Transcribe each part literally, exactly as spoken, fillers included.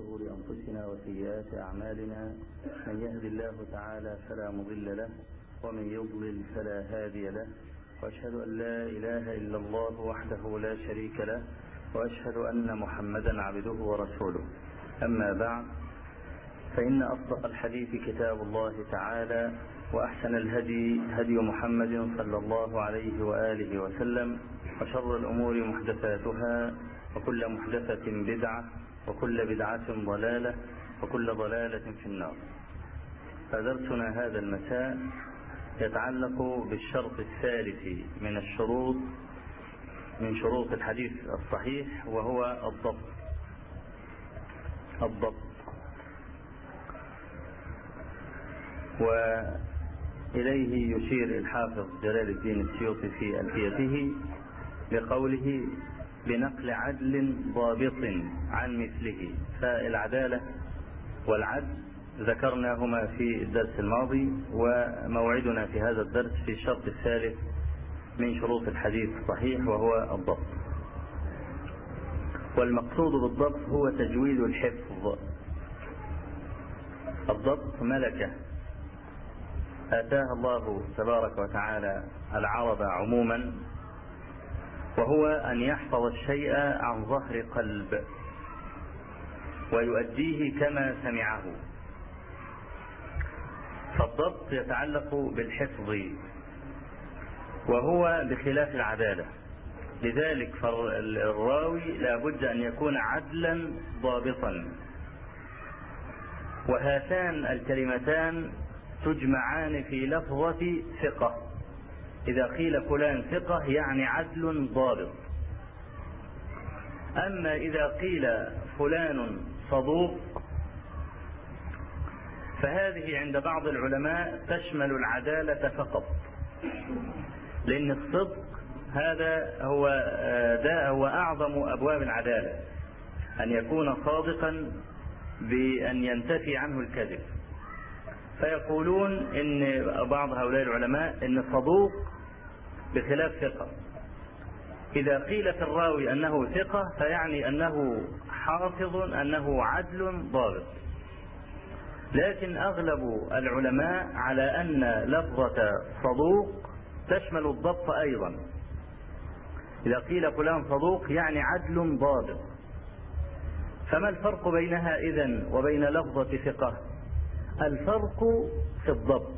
شرور أنفسنا وسيئات أعمالنا، من يهد الله تعالى فلا مضل له ومن يضلل فلا هادي له، وأشهد أن لا إله إلا الله وحده لا شريك له، وأشهد أن محمدا عبده ورسوله. أما بعد، فإن أصدق الحديث كتاب الله تعالى، وأحسن الهدي هدي محمد صلى الله عليه وآله وسلم، وشر الأمور محدثاتها، وكل محدثة بدعة، وكل بدعة ضلالة، وكل ضلالة في النار. فدرسنا هذا المساء يتعلق بالشرط الثالث من الشروط من شروط الحديث الصحيح، وهو الضبط. الضبط وإليه يشير الحافظ جلال الدين السيوطي في ألفيته بقوله: بنقل عدل ضابط عن مثله. فالعدالة والعدل ذكرناهما في الدرس الماضي، وموعدنا في هذا الدرس في الشرط الثالث من شروط الحديث الصحيح، وهو الضبط. والمقصود بالضبط هو تجويد الحفظ. الضبط ملكة آتاها الله تبارك وتعالى العرب عموما، وهو أن يحفظ الشيء عن ظهر قلب ويؤديه كما سمعه. فالضبط يتعلق بالحفظ، وهو بخلاف العدالة. لذلك فالراوي لا بد أن يكون عدلا ضابطا، وهاتان الكلمتان تجمعان في لفظة ثقة. إذا قيل فلان ثقة يعني عدل ضابط. أما إذا قيل فلان صدوق فهذه عند بعض العلماء تشمل العدالة فقط، لأن الصدق هذا هو ده هو أعظم أبواب العدالة، أن يكون صادقا بأن ينتفي عنه الكذب. فيقولون إن بعض هؤلاء العلماء إن الصدوق بخلاف ثقة. إذا قيل في الراوي أنه ثقة فيعني أنه حافظ، أنه عدل ضابط. لكن أغلب العلماء على أن لفظة صدوق تشمل الضبط أيضا. إذا قيل فلان صدوق يعني عدل ضابط. فما الفرق بينها إذن وبين لفظة ثقة؟ الفرق في الضبط.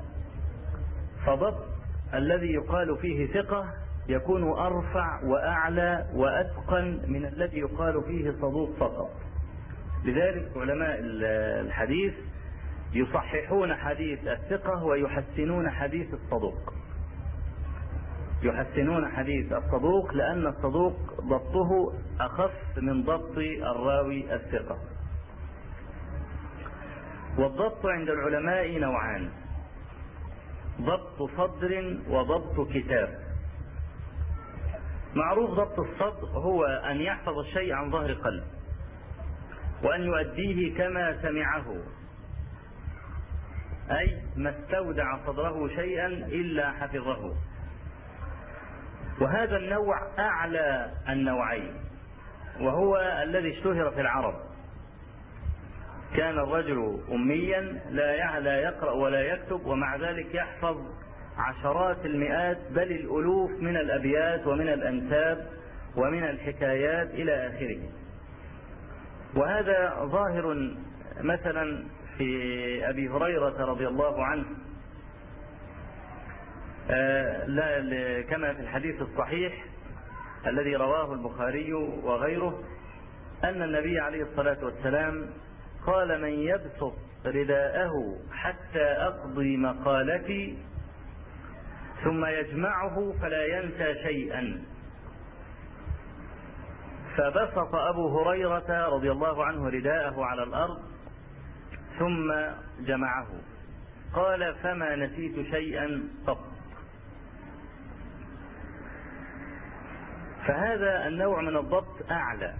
فضبط الذي يقال فيه ثقة يكون أرفع وأعلى وأتقن من الذي يقال فيه صدوق فقط. لذلك علماء الحديث يصححون حديث الثقة ويحسنون حديث الصدوق. يحسنون حديث الصدوق لأن الصدوق ضبطه أخف من ضبط الراوي الثقة. والضبط عند العلماء نوعان: ضبط صدر وضبط كتاب. معروف ضبط الصدر هو أن يحفظ الشيء عن ظهر قلب وأن يؤديه كما سمعه، أي ما استودع صدره شيئا إلا حفظه. وهذا النوع أعلى النوعين، وهو الذي اشتهر في العرب. كان الرجل أميا لا يقرأ ولا يكتب، ومع ذلك يحفظ عشرات المئات بل الألوف من الأبيات ومن الأنساب ومن الحكايات إلى آخره. وهذا ظاهر مثلا في أبي هريرة رضي الله عنه، آه كما في الحديث الصحيح الذي رواه البخاري وغيره أن النبي عليه الصلاة والسلام قال: من يبسط رداءه حتى أقضي مقالتي ثم يجمعه فلا ينسى شيئا. فبسط أبو هريرة رضي الله عنه رداءه على الأرض ثم جمعه، قال: فما نسيت شيئا قط. فهذا النوع من الضبط أعلى.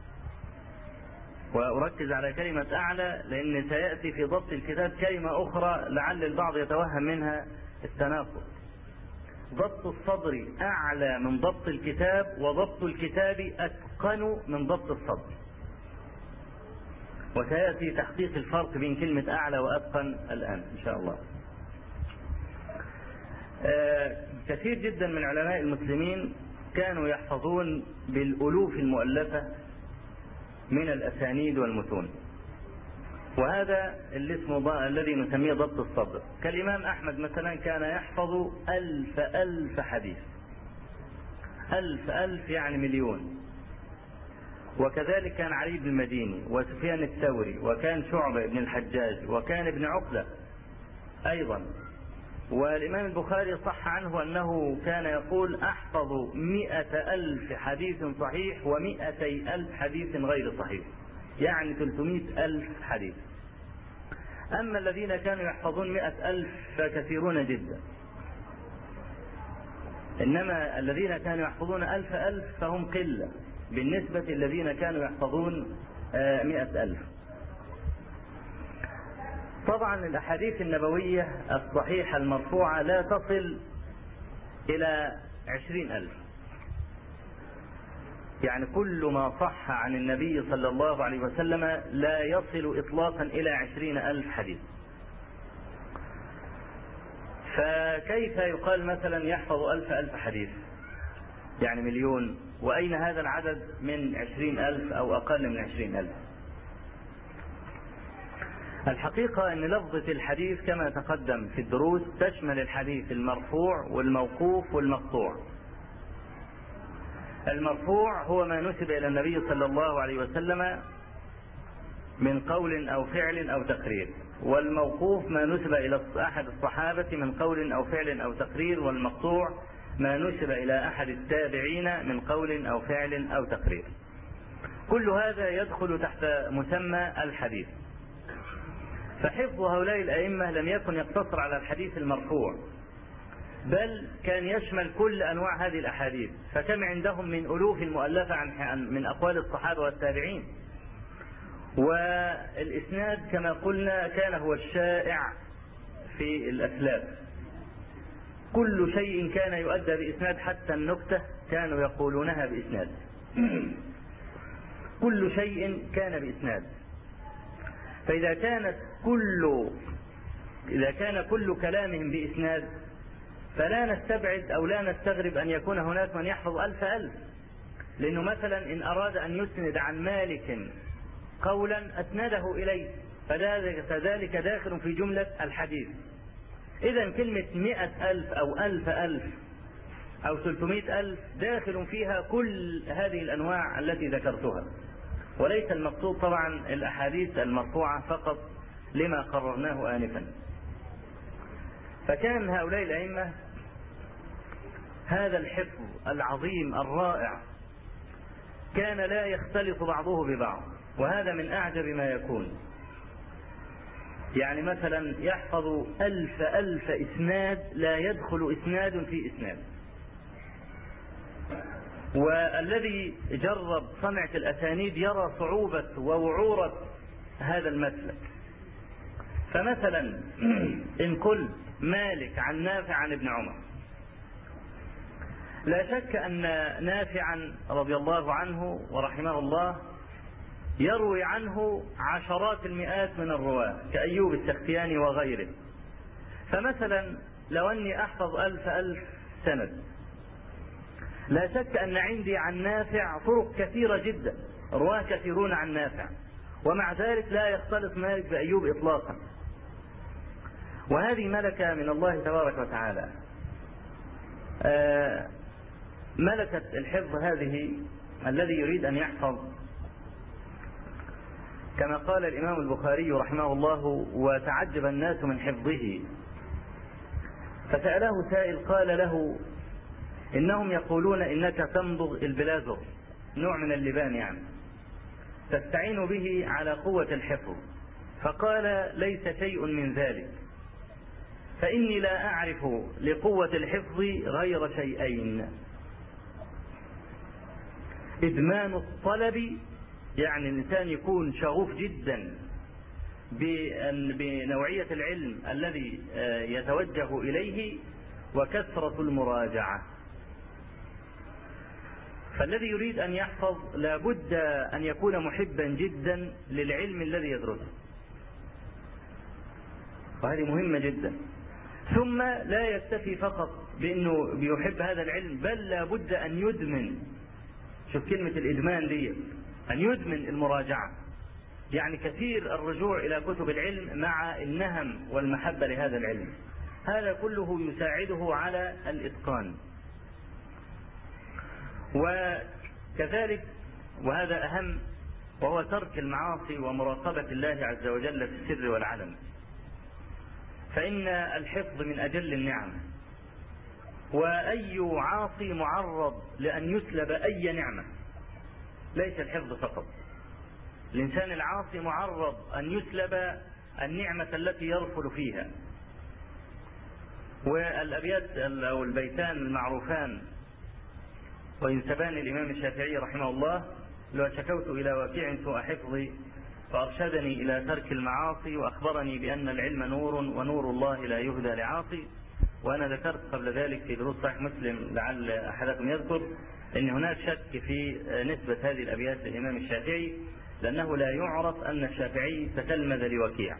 وأركز على كلمة أعلى لأن سيأتي في ضبط الكتاب كلمة أخرى لعل البعض يتوهم منها التناقض. ضبط الصدر أعلى من ضبط الكتاب، وضبط الكتاب أتقن من ضبط الصدر. وسيأتي تحقيق الفرق بين كلمة أعلى وأتقن الآن إن شاء الله. آه كثير جدا من علماء المسلمين كانوا يحفظون بالألوف المؤلفة من الأسانيد والمتون، وهذا اللي اسمه الذي نسميه ضبط الصدر. كالإمام أحمد مثلا كان يحفظ ألف ألف حديث، ألف ألف يعني مليون. وكذلك كان علي بن المديني وسفيان الثوري وكان شعبة بن الحجاج وكان ابن عقلة أيضا. والإمام البخاري صح عنه أنه كان يقول أحفظ مئة ألف حديث صحيح ومئتي ألف حديث غير صحيح، يعني ثلاثمائة ألف حديث. أما الذين كانوا يحفظون مئة ألف فكثيرون جدا، إنما الذين كانوا يحفظون ألف ألف فهم قلة بالنسبة للذين كانوا يحفظون مئة ألف. طبعا الأحاديث النبوية الصحيحة المرفوعة لا تصل إلى عشرين ألف، يعني كل ما صح عن النبي صلى الله عليه وسلم لا يصل إطلاقا إلى عشرين ألف حديث. فكيف يقال مثلا يحفظ ألف ألف حديث يعني مليون؟ وأين هذا العدد من عشرين ألف أو أقل من عشرين ألف؟ الحقيقة أن لفظة الحديث كما تقدم في الدروس تشمل الحديث المرفوع والموقوف والمقطوع. المرفوع هو ما نسب إلى النبي صلى الله عليه وسلم من قول أو فعل أو تقرير، والموقوف ما نسب إلى أحد الصحابة من قول أو فعل أو تقرير، والمقطوع ما نسب إلى أحد التابعين من قول أو فعل أو تقرير. كل هذا يدخل تحت مسمى الحديث. فحفظ هؤلاء الأئمة لم يكن يقتصر على الحديث المرفوع، بل كان يشمل كل أنواع هذه الأحاديث. فكم عندهم من ألوف مؤلفة عن من أقوال الصحابة والتابعين. والإسناد كما قلنا كان هو الشائع في الأسلاف، كل شيء كان يؤدى بإسناد، حتى النكتة كانوا يقولونها بإسناد. كل شيء كان بإسناد. فإذا كانت كل إذا كان كل كلامهم بإسناد فلا نستبعد أو لا نستغرب أن يكون هناك من يحفظ ألف ألف. لأنه مثلا إن أراد أن يسند عن مالك قولا أسنده إليه، فذلك داخل في جملة الحديث. إذا كلمة مئة ألف أو ألف ألف أو ثلاثمائة ألف داخل فيها كل هذه الأنواع التي ذكرتها، وليس المقصود طبعا الأحاديث المرفوعة فقط لما قررناه آنفا. فكان هؤلاء الأئمة هذا الحفظ العظيم الرائع كان لا يختلط بعضه ببعض، وهذا من أعجب ما يكون. يعني مثلا يحفظ ألف ألف إسناد لا يدخل إسناد في إسناد. والذي جرب صنعة الأسانيد يرى صعوبة ووعورة هذا المسلك. فمثلا إن قلت مالك عن نافع عن ابن عمر، لا شك أن نافعا رضي الله عنه ورحمه الله يروي عنه عشرات المئات من الرواة كأيوب السختياني وغيره. فمثلا لو أني أحفظ ألف ألف سند، لا شك أن عندي عن نافع طرق كثيرة جدا، رواه كثيرون عن نافع، ومع ذلك لا يختلط مالك بأيوب إطلاقا. وهذه ملكة من الله تبارك وتعالى. آه ملكة الحفظ هذه الذي يريد أن يحفظ، كما قال الإمام البخاري رحمه الله: وتعجب الناس من حفظه، فسأله سائل قال له: إنهم يقولون إنك تمضغ البلازر، نوع من اللبان يعني، تستعين به على قوة الحفظ. فقال: ليس شيء من ذلك، فإني لا أعرف لقوة الحفظ غير شيئين: إدمان الطلب، يعني الإنسان يكون شغوف جدا بنوعية العلم الذي يتوجه إليه، وكثرة المراجعة. فالذي يريد أن يحفظ لابد أن يكون محبا جدا للعلم الذي يدرسه، وهذه مهمة جدا. ثم لا يكتفي فقط بأنه بيحب هذا العلم، بل لابد أن يدمن. شوف كلمة الإدمان دي، أن يدمن المراجعة، يعني كثير الرجوع إلى كتب العلم مع النهم والمحبة لهذا العلم. هذا كله يساعده على الإتقان. وكذلك وهذا أهم، وهو ترك المعاصي ومراقبة الله عز وجل في السر والعلن. فإن الحفظ من أجل النعم، وأي عاصي معرض لأن يسلب أي نعمة، ليس الحفظ فقط. الإنسان العاصي معرض أن يسلب النعمة التي يرفل فيها. والأبيات أو البيتان المعروفان وينسبان الإمام الشافعي رحمه الله: لو شكوت إلى وكيع سوء حفظي فأرشدني إلى ترك المعاصي وأخبرني بأن العلم نور ونور الله لا يهدى لعاصي. وأنا ذكرت قبل ذلك في دروس صحيح مسلم لعل أحدكم يذكر أن هناك شك في نسبة هذه الأبيات للإمام الشافعي، لأنه لا يعرف أن الشافعي تتلمذ لوكيع،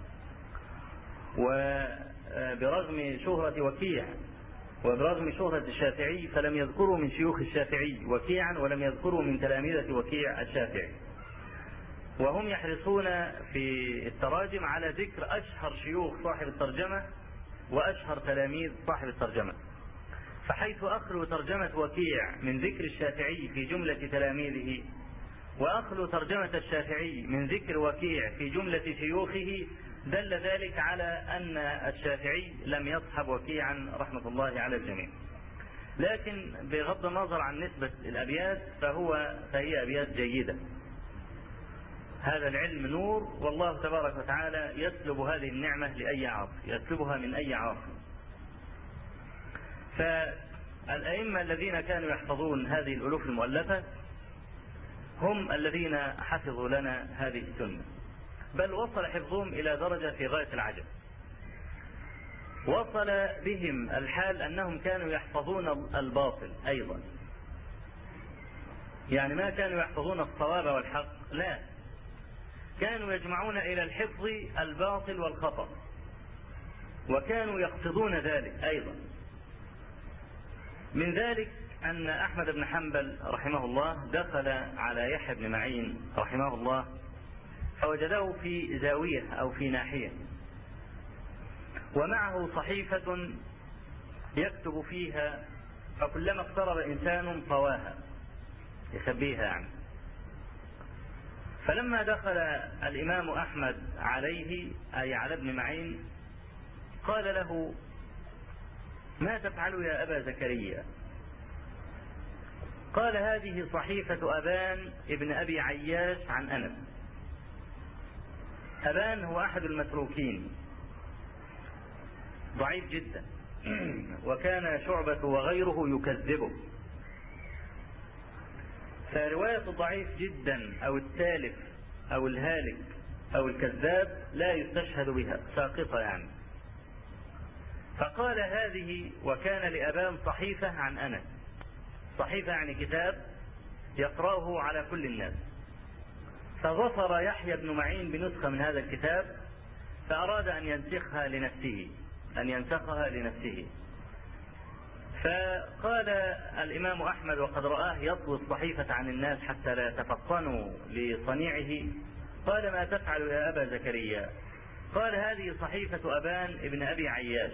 وبرغم شهرة وكيع وبرغم شهرة الشافعي فلم يذكروا من شيوخ الشافعي وكيعا، ولم يذكروا من تلامذة وكيع الشافعي. وهم يحرصون في التراجم على ذكر أشهر شيوخ صاحب الترجمة وأشهر تلاميذ صاحب الترجمة. فحيث أخلو ترجمة وكيع من ذكر الشافعي في جملة تلاميذه، وأخلو ترجمة الشافعي من ذكر وكيع في جملة شيوخه، دل ذلك على أن الشافعي لم يصحب وكيعا رحمة الله على الجميع. لكن بغض النظر عن نسبة الأبيات فهو فهي أبيات جيدة. هذا العلم نور، والله تبارك وتعالى يسلب هذه النعمة لأي عاصي، يسلبها من أي عاصي. فالأئمة الذين كانوا يحفظون هذه الألوف المؤلفة هم الذين حفظوا لنا هذه السنة، بل وصل حفظهم إلى درجة في غاية العجب. وصل بهم الحال أنهم كانوا يحفظون الباطل أيضا، يعني ما كانوا يحفظون الصواب والحق، لا، كانوا يجمعون إلى الحفظ الباطل والخطأ، وكانوا يقصدون ذلك أيضا. من ذلك أن أحمد بن حنبل رحمه الله دخل على يحيى بن معين رحمه الله فوجده في زاوية أو في ناحية، ومعه صحيفة يكتب فيها، فكلما اقترب إنسان طواها، يخبيها يعني. فلما دخل الإمام أحمد عليه أي على ابن معين قال له: ما تفعل يا أبا زكريا؟ قال: هذه صحيفة أبان ابن أبي عياش عن أنس. أبان هو أحد المتروكين، ضعيف جدا، وكان شعبة وغيره يكذبه. فرواية الضعيف جدا أو التالف أو الهالك أو الكذاب لا يستشهد بها، ساقطة يعني. فقال: هذه، وكان لأبان صحيفة عن أنس. صحيفة يعني كتاب يقرأه على كل الناس. فظفر يحيى بن معين بنسخة من هذا الكتاب، فأراد أن ينسخها لنفسه أن ينسخها لنفسه فقال الإمام أحمد وقد رآه يطوي الصحيفة عن الناس حتى لا يتفطنوا لصنيعه، قال: ما تفعل يا أبا زكريا؟ قال: هذه صحيفة أبان ابن أبي عياش،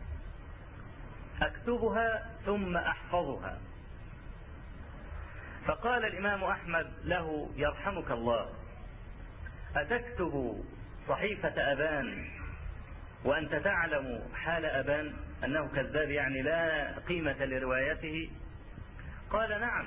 أكتبها ثم أحفظها. فقال الإمام أحمد له: يرحمك الله، أتكتب صحيفة أبان وأنت تعلم حال أبان أنه كذاب، يعني لا قيمة لروايته؟ قال: نعم،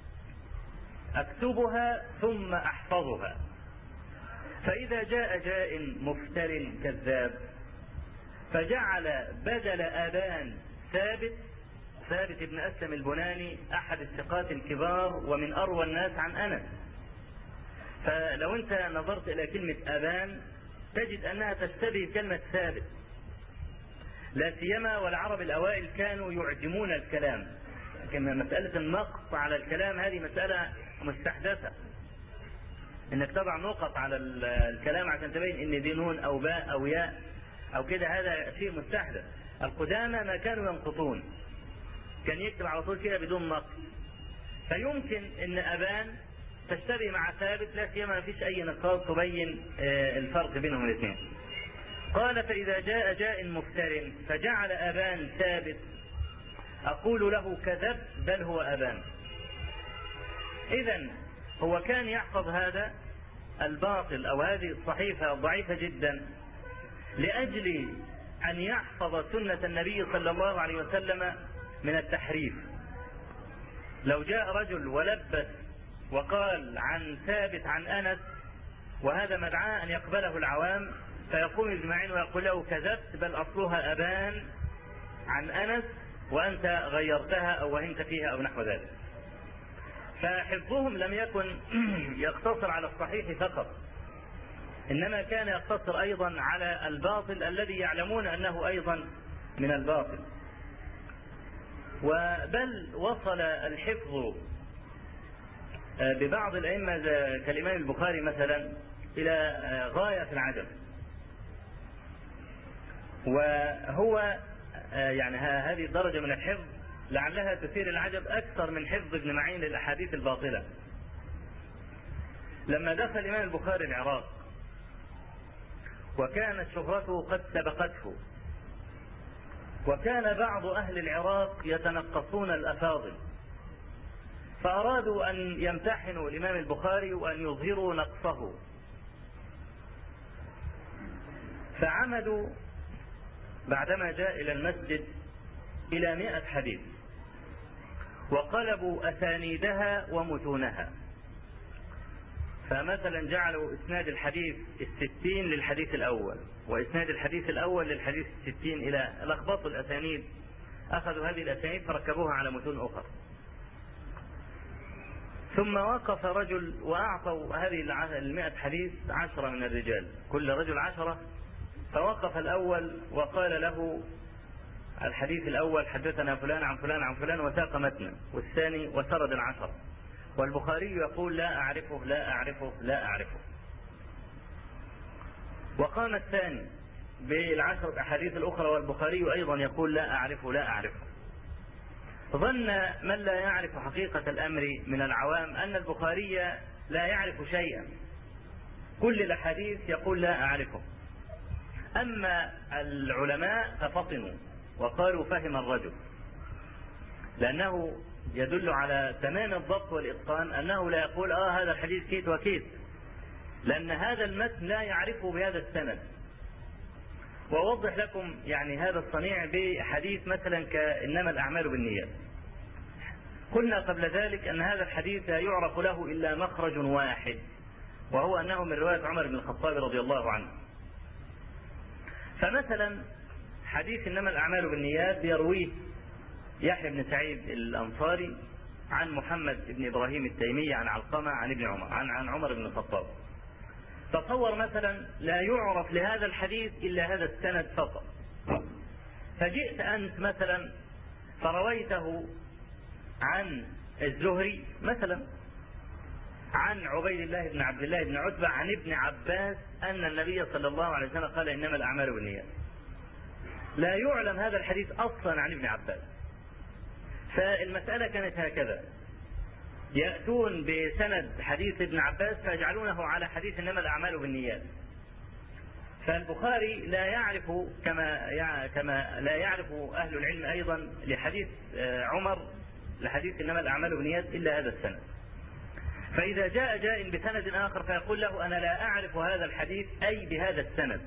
أكتبها ثم أحفظها، فإذا جاء جاء مفتر كذاب فجعل بدل أبان ثابت ثابت بن أسلم البناني أحد الثقات الكبار ومن أروى الناس عن أنس. فلو أنت نظرت إلى كلمة أبان تجد أنها تشتبه كلمة ثابت، لا سيما والعرب الأوائل كانوا يعجمون الكلام، مسألة النقص على الكلام هذه مسألة مستحدثة، انك تضع نقط على الكلام عشان تبين ان دي نون او باء او ياء او كده، هذا شيء مستحدث. القدامى ما كانوا ينقطون، كان يكتب على طول كده بدون نقص. فيمكن ان ابان تشتبه مع ثابت، لا سيما ما فيش اي نقاط تبين الفرق بينهم الاثنين. قال فاذا جاء جاء مفتر فجعل ابان ثابت اقول له كذب بل هو ابان. اذا هو كان يحفظ هذا الباطل او هذه الصحيفة ضعيفة جدا لاجل ان يحفظ سنة النبي صلى الله عليه وسلم من التحريف. لو جاء رجل ولبس وقال عن ثابت عن انس وهذا مدعاه ان يقبله العوام، فيقوم اجمعين ويقول له كذبت بل اصلها ابان عن انس وانت غيرتها او وهمت فيها او نحو ذلك. فحفظهم لم يكن يقتصر على الصحيح فقط، انما كان يقتصر ايضا على الباطل الذي يعلمون انه ايضا من الباطل. وبل وصل الحفظ ببعض الائمه كالامام البخاري مثلا الى غايه في العجب، وهو يعني هذه الدرجه من الحفظ لعلها تثير العجب اكثر من حفظ ابن معين للاحاديث الباطله. لما دخل الامام البخاري العراق وكانت شهرته قد سبقته، وكان بعض اهل العراق يتنقصون الافاضل، فارادوا ان يمتحنوا الامام البخاري وان يظهروا نقصه، فعمدوا بعدما جاء الى المسجد الى مئة حديث وقلبوا اسانيدها ومتونها. فمثلا جعلوا اسناد الحديث الستين للحديث الاول واسناد الحديث الاول للحديث الستين، الى لخبطوا الاسانيد، اخذوا هذه الاسانيد فركبوها على متون اخرى. ثم وقف رجل واعطوا هذه المئة حديث عشرة من الرجال، كل رجل عشرة، فوقف الاول وقال له الحديث الاول حدثنا فلان عن فلان عن فلان وساق متنا، والثاني وسرد العشرة، والبخاري يقول لا اعرفه لا اعرفه لا اعرفه. وقام الثاني بالعشرة احاديث الاخرى والبخاري ايضا يقول لا اعرفه لا اعرفه. ظن من لا يعرف حقيقة الامر من العوام ان البخاري لا يعرف شيئا، كل الاحاديث يقول لا اعرفه. اما العلماء ففطنوا وقالوا فهم الرجل، لانه يدل على تمام الضبط والاتقان انه لا يقول اه هذا الحديث كيت وكيت، لان هذا المتن لا يعرفه بهذا السند. واوضح لكم يعني هذا الصنيع بحديث مثلا كانما الاعمال بالنيات. قلنا قبل ذلك ان هذا الحديث لا يعرف له الا مخرج واحد، وهو انه من رواية عمر بن الخطاب رضي الله عنه. فمثلا حديث انما الاعمال بالنيات بيرويه يحيى بن سعيد الانصاري عن محمد بن ابراهيم التيمي عن علقمة عن ابن عمر عن عن عمر بن الخطاب. تصور مثلا لا يعرف لهذا الحديث الا هذا السند فقط، فجئت انت مثلا فرويته عن الزهري مثلا عن عبيد الله بن عبد الله بن عتبة عن ابن عباس ان النبي صلى الله عليه وسلم قال انما الاعمال بالنيات. لا يعلم هذا الحديث اصلا عن ابن عباس. فالمسألة كانت هكذا، يأتون بسند حديث ابن عباس فيجعلونه على حديث انما الاعمال بالنيات. فالبخاري لا يعرف كما كما لا يعرف اهل العلم ايضا لحديث عمر لحديث انما الاعمال بالنيات الا هذا السند. فاذا جاء جاء بسند اخر فيقول له انا لا اعرف هذا الحديث اي بهذا السند.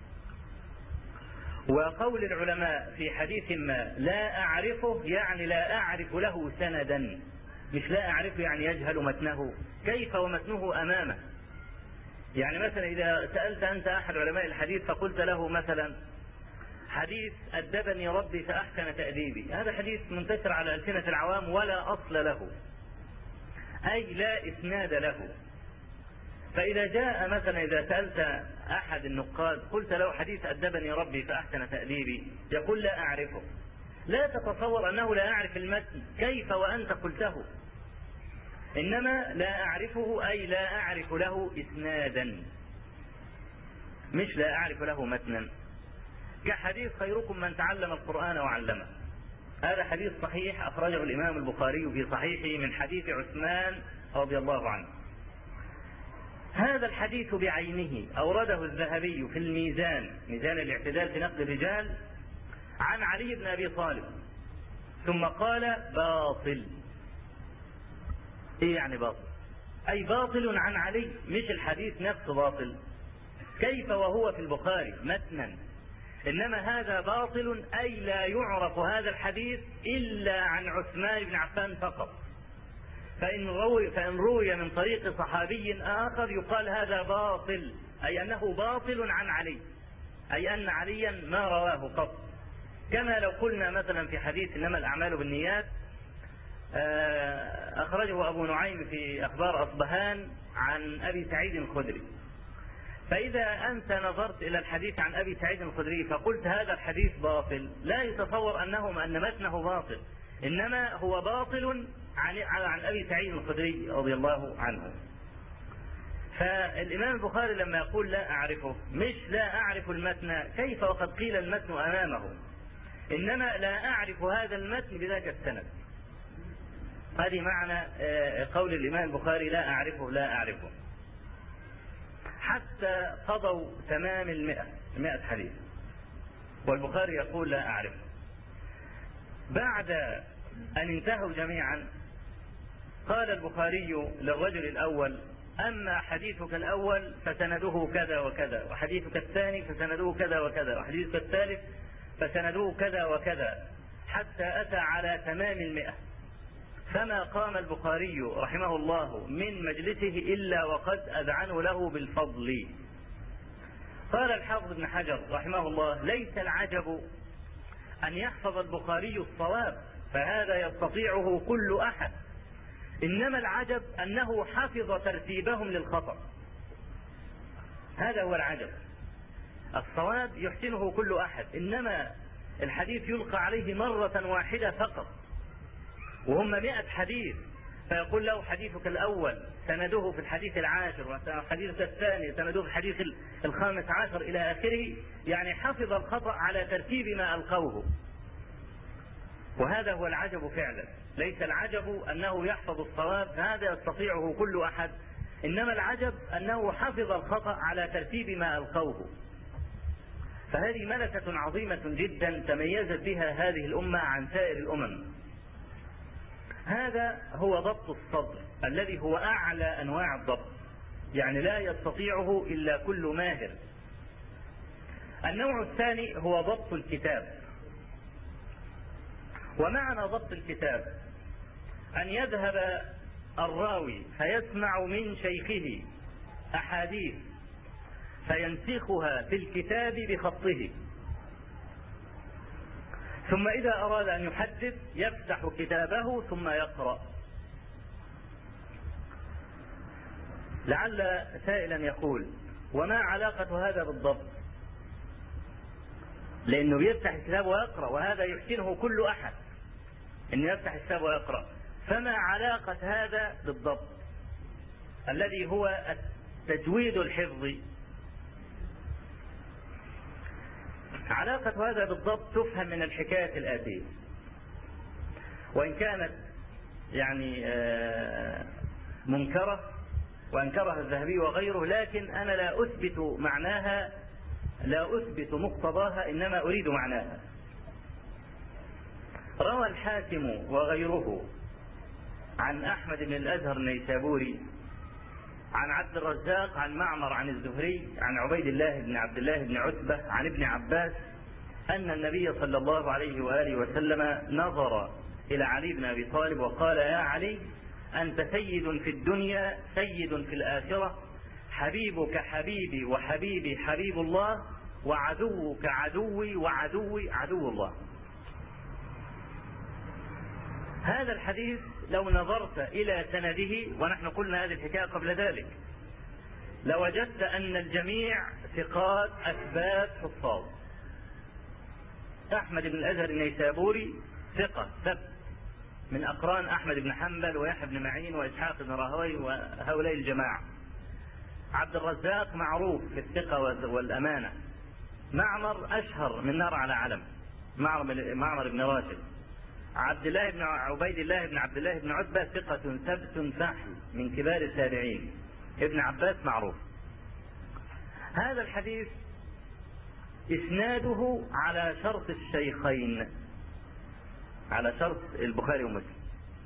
وقول العلماء في حديث ما لا اعرفه يعني لا اعرف له سندا، مش لا اعرفه يعني يجهل متنه، كيف ومتنه امامه. يعني مثلا اذا سألت انت احد علماء الحديث فقلت له مثلا حديث ادبني ربي فاحسن تأديبي، هذا حديث منتشر على ألسنة العوام ولا اصل له، اي لا اسناد له. فإذا جاء مثلا إذا سألت أحد النقاد قلت له حديث أدبني ربي فأحسن تأديبي، يقول لا أعرفه. لا تتصور أنه لا أعرف المتن، كيف وأنت قلته؟ إنما لا أعرفه أي لا أعرف له إسنادا، مش لا أعرف له متنا. كحديث خيركم من تعلم القرآن وعلمه، هذا حديث صحيح أخرجه الإمام البخاري في صحيحه من حديث عثمان رضي الله عنه. هذا الحديث بعينه أورده الذهبي في الميزان، ميزان الاعتدال في نقد الرجال، عن علي بن أبي طالب، ثم قال باطل. إيه يعني باطل؟ أي باطل عن علي، مش الحديث نفسه باطل، كيف وهو في البخاري متنا، إنما هذا باطل أي لا يعرف هذا الحديث إلا عن عثمان بن عفان فقط. فإن روي, فإن روي من طريق صحابي آخر يقال هذا باطل، أي أنه باطل عن علي، أي أن عليا ما رواه قط. كما لو قلنا مثلا في حديث إنما الأعمال بالنيات، أخرجه أبو نعيم في أخبار أصبهان عن أبي سعيد الخدري، فإذا أنت نظرت إلى الحديث عن أبي سعيد الخدري فقلت هذا الحديث باطل، لا يتصور أنه أن متنه باطل، إنما هو باطل عن عن أبي سعيد الخدري رضي الله عنه. فالإمام البخاري لما يقول لا أعرفه، مش لا أعرف المتن كيف وقد قيل المتن أمامه، إنما لا أعرف هذا المتن بذاك السند. هذه معنى قول الإمام البخاري لا أعرفه لا أعرفه. حتى قضوا تمام المئة مئة حديث والبخاري يقول لا أعرفه. بعد أن انتهوا جميعا قال البخاري للرجل الأول أما حديثك الأول فسنده كذا وكذا، وحديثك الثاني فسنده كذا وكذا، وحديثك الثالث فسنده كذا وكذا، حتى أتى على تمام المئة. فما قام البخاري رحمه الله من مجلسه إلا وقد أذعنوا له بالفضل. قال الحافظ ابن حجر رحمه الله ليس العجب أن يحفظ البخاري الصواب، فهذا يستطيعه كل أحد، إنما العجب أنه حفظ ترتيبهم للخطأ. هذا هو العجب. الصواب يحسنه كل أحد، إنما الحديث يلقى عليه مرة واحدة فقط، وهم مئة حديث، فيقول له حديثك الأول سنده في الحديث العاشر، وحديثك الثاني سنده في الحديث الخامس عشر إلى آخره، يعني حفظ الخطأ على ترتيب ما ألقوه. وهذا هو العجب فعلا. ليس العجب أنه يحفظ الصواب، هذا يستطيعه كل أحد، إنما العجب أنه حفظ الخطأ على ترتيب ما ألقوه. فهذه ملكة عظيمة جدا تميزت بها هذه الأمة عن سائر الأمم. هذا هو ضبط الصدر الذي هو أعلى أنواع الضبط، يعني لا يستطيعه إلا كل ماهر. النوع الثاني هو ضبط الكتاب. ومعنى ضبط الكتاب أن يذهب الراوي فيسمع من شيخه أحاديث فينسخها في الكتاب بخطه، ثم إذا أراد أن يحدث يفتح كتابه ثم يقرأ. لعل سائلا يقول وما علاقة هذا بالضبط؟ لأنه بيفتح الكتاب ويقرأ، وهذا يحسنه كل أحد أن يفتح الكتاب ويقرأ، فما علاقة هذا بالضبط الذي هو التجويد الحفظي؟ علاقة هذا بالضبط تفهم من الحكاية الآتية، وإن كانت يعني منكرة وأنكرها الذهبي وغيره، لكن أنا لا أثبت معناها، لا أثبت مقتضاها، إنما أريد معناها. روى الحاكم وغيره عن أحمد بن الأزهر النيسابوري عن عبد الرزاق عن معمر عن الزهري عن عبيد الله بن عبد الله بن عتبة عن ابن عباس أن النبي صلى الله عليه وآله وسلم نظر إلى علي بن أبي طالب وقال يا علي أنت سيد في الدنيا سيد في الآخرة، حبيبك حبيبي وحبيبي حبيب الله، وعدوك عدوي وعدوي عدو الله. هذا الحديث لو نظرت إلى سنده، ونحن قلنا هذه الحكاية قبل ذلك، لوجدت أن الجميع ثقات أثبات حفاظ. أحمد بن الأزهر النيسابوري ثقة ثبت من أقران أحمد بن حنبل ويحيى بن معين وإسحاق بن راهوي وهؤلاء الجماعة. عبد الرزاق معروف بالثقة والأمانة. معمر أشهر من نار على علم، معمر بن راشد. عبد الله بن عبيد الله بن عبد الله بن عتبة ثقة ثبت فحل من كبار التابعين. ابن عباس معروف. هذا الحديث إسناده على شرط الشيخين، على شرط البخاري ومسلم.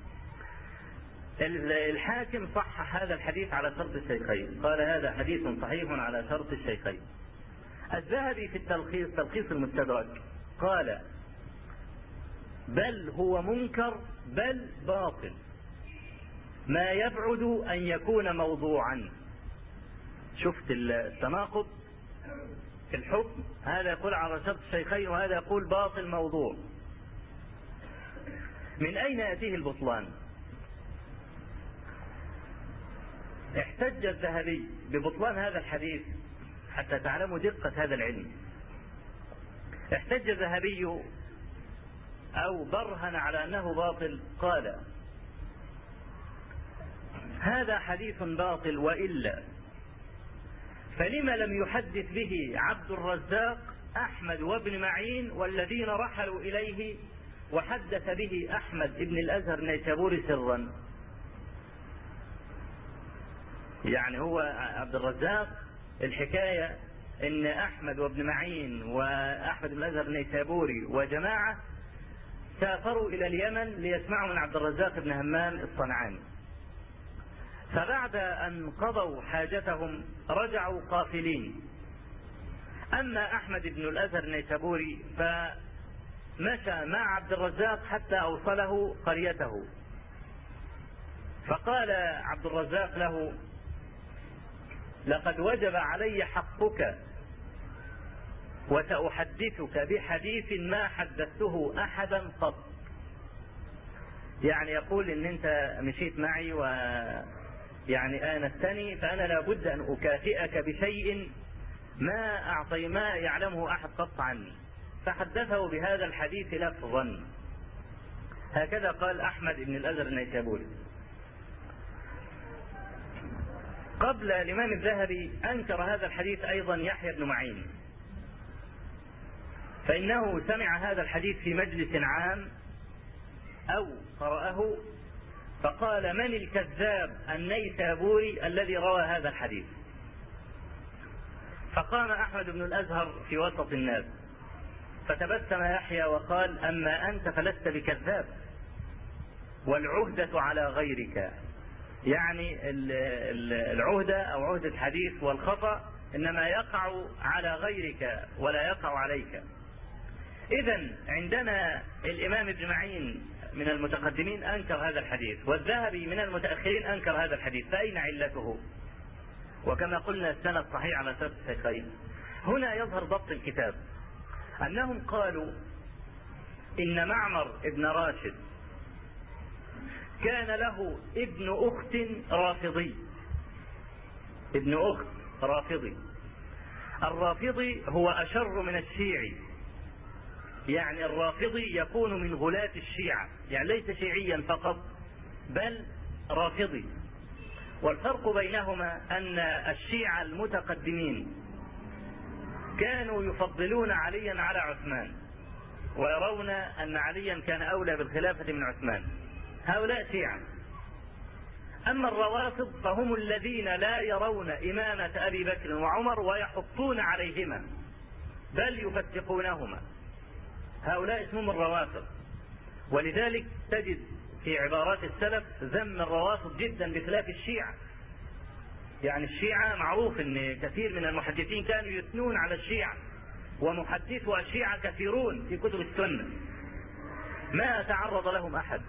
الحاكم صحح هذا الحديث على شرط الشيخين، قال هذا حديث صحيح على شرط الشيخين. الذهبي في التلخيص تلخيص المستدرك قال بل هو منكر بل باطل ما يبعد أن يكون موضوعا. شفت التناقض في الحكم، هذا يقول على شرط الشيخين وهذا يقول باطل موضوع. من أين يأتيه البطلان؟ احتج الذهبي ببطلان هذا الحديث حتى تعلموا دقة هذا العلم. احتج الذهبي أو برهن على أنه باطل، قال هذا حديث باطل وإلا فلما لم يحدث به عبد الرزاق أحمد وابن معين والذين رحلوا إليه وحدث به أحمد ابن الأزهر النيسابوري سرا. يعني هو عبد الرزاق الحكاية ان أحمد وابن معين وأحمد بن الأزهر النيسابوري وجماعة سافروا إلى اليمن ليسمعوا من عبد الرزاق بن همام الصنعاني، فبعد أن قضوا حاجتهم رجعوا قافلين. أما أحمد بن الأزهر النيسابوري فمشى مع عبد الرزاق حتى أوصله قريته، فقال عبد الرزاق له لقد وجب علي حقك وسأحدثك بحديث ما حدثته أحدا قط. يعني يقول إن أنت مشيت معي و يعني آنستني، فأنا لابد أن أكافئك بشيء ما أعطي ما يعلمه أحد قط عني. فحدثه بهذا الحديث لفظا. هكذا قال أحمد بن الأزهر النيسابوري. قبل الإمام الذهبي أنكر هذا الحديث أيضا يحيى بن معين، فإنه سمع هذا الحديث في مجلس عام أو قرأه فقال من الكذاب النيسابوري الذي روى هذا الحديث؟ فقام أحمد بن الأزهر في وسط الناس فتبسم يحيى وقال أما أنت فلست بكذاب والعهدة على غيرك. يعني العهدة أو عهدة الحديث والخطأ إنما يقع على غيرك ولا يقع عليك. إذن عندنا الإمام ابن معين من المتقدمين أنكر هذا الحديث، والذهبي من المتأخرين أنكر هذا الحديث، فأين علته؟ وكما قلنا السند صحيح على شرط الشيخين. هنا يظهر ضبط الكتاب أنهم قالوا إن معمر ابن راشد كان له ابن أخت رافضي، ابن أخت رافضي. الرافضي هو أشر من الشيعي، يعني الرافضي يكون من غلاة الشيعة، يعني ليس شيعيا فقط بل رافضي. والفرق بينهما أن الشيعة المتقدمين كانوا يفضلون عليا على عثمان ويرون أن عليا كان أولى بالخلافة من عثمان، هؤلاء شيعة. أما الروافض فهم الذين لا يرون إمامة أبي بكر وعمر ويحطون عليهما بل يفتقونهما، هؤلاء اسمهم الروافض. ولذلك تجد في عبارات السلف ذم الروافض جدا بخلاف الشيعة. يعني الشيعة معروف ان كثير من المحدثين كانوا يثنون على الشيعة، ومحدثو الشيعة كثيرون في كتب السنة ما تعرض لهم أحد.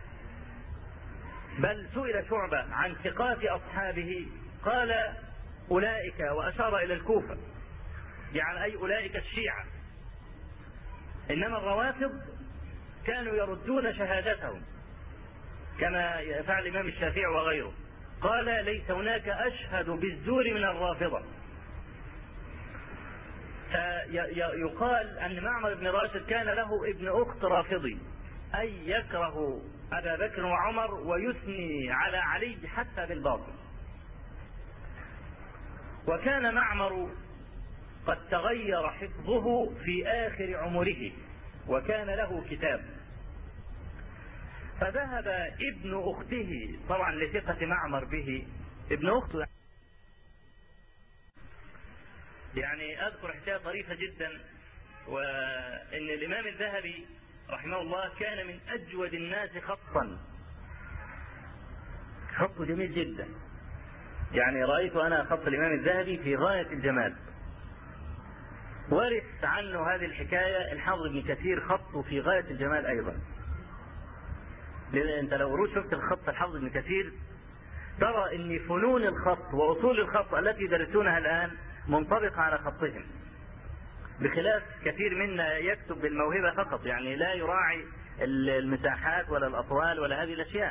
بل سئل شعبة عن ثقات أصحابه قال أولئك، وأشار إلى الكوفة، يعني أي أولئك الشيعة. إنما الروافض كانوا يردون شهادتهم كما يفعل الإمام الشافعي وغيره، قال ليس هناك أشهد بالزور من الرافضة. فيقال أن معمر بن راشد كان له ابن أخت رافضي، أي يكره أبا بكر وعمر ويثني على علي حتى بالباطل. وكان معمر قد تغير حفظه في آخر عمره، وكان له كتاب، فذهب ابن أخته طبعا لثقة معمر به، ابن أخته يعني أذكر حكاية طريفة جدا، وإن الإمام الذهبي رحمه الله كان من أجود الناس خطا، خطه جميل جدا، يعني رأيت أنا خط الإمام الذهبي في غاية الجمال. ورث عنه هذه الحكاية الحافظ ابن كثير خطه في غاية الجمال أيضا، لأن أنت لو شفت الخط الحافظ ابن كثير ترى أن فنون الخط وأصول الخط التي يدرسونها الآن منطبقة على خطهم، بخلاف كثير منا يكتب بالموهبة فقط، يعني لا يراعي المساحات ولا الأطوال ولا هذه الأشياء.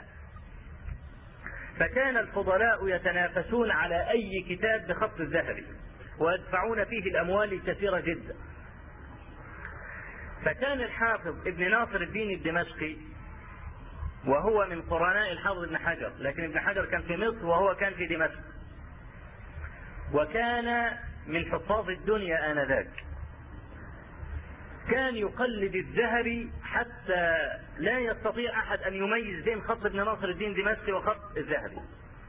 فكان الفضلاء يتنافسون على أي كتاب بخط الذهبي ويدفعون فيه الأموال الكثيرة جدا. فكان الحافظ ابن ناصر الدين الدمشقي وهو من قرناء الحافظ ابن حجر، لكن ابن حجر كان في مصر وهو كان في دمشق، وكان من حفاظ الدنيا آنذاك، كان يقلد الذهبي حتى لا يستطيع أحد أن يميز بين خط ابن ناصر الدين الدمشقي وخط الذهبي.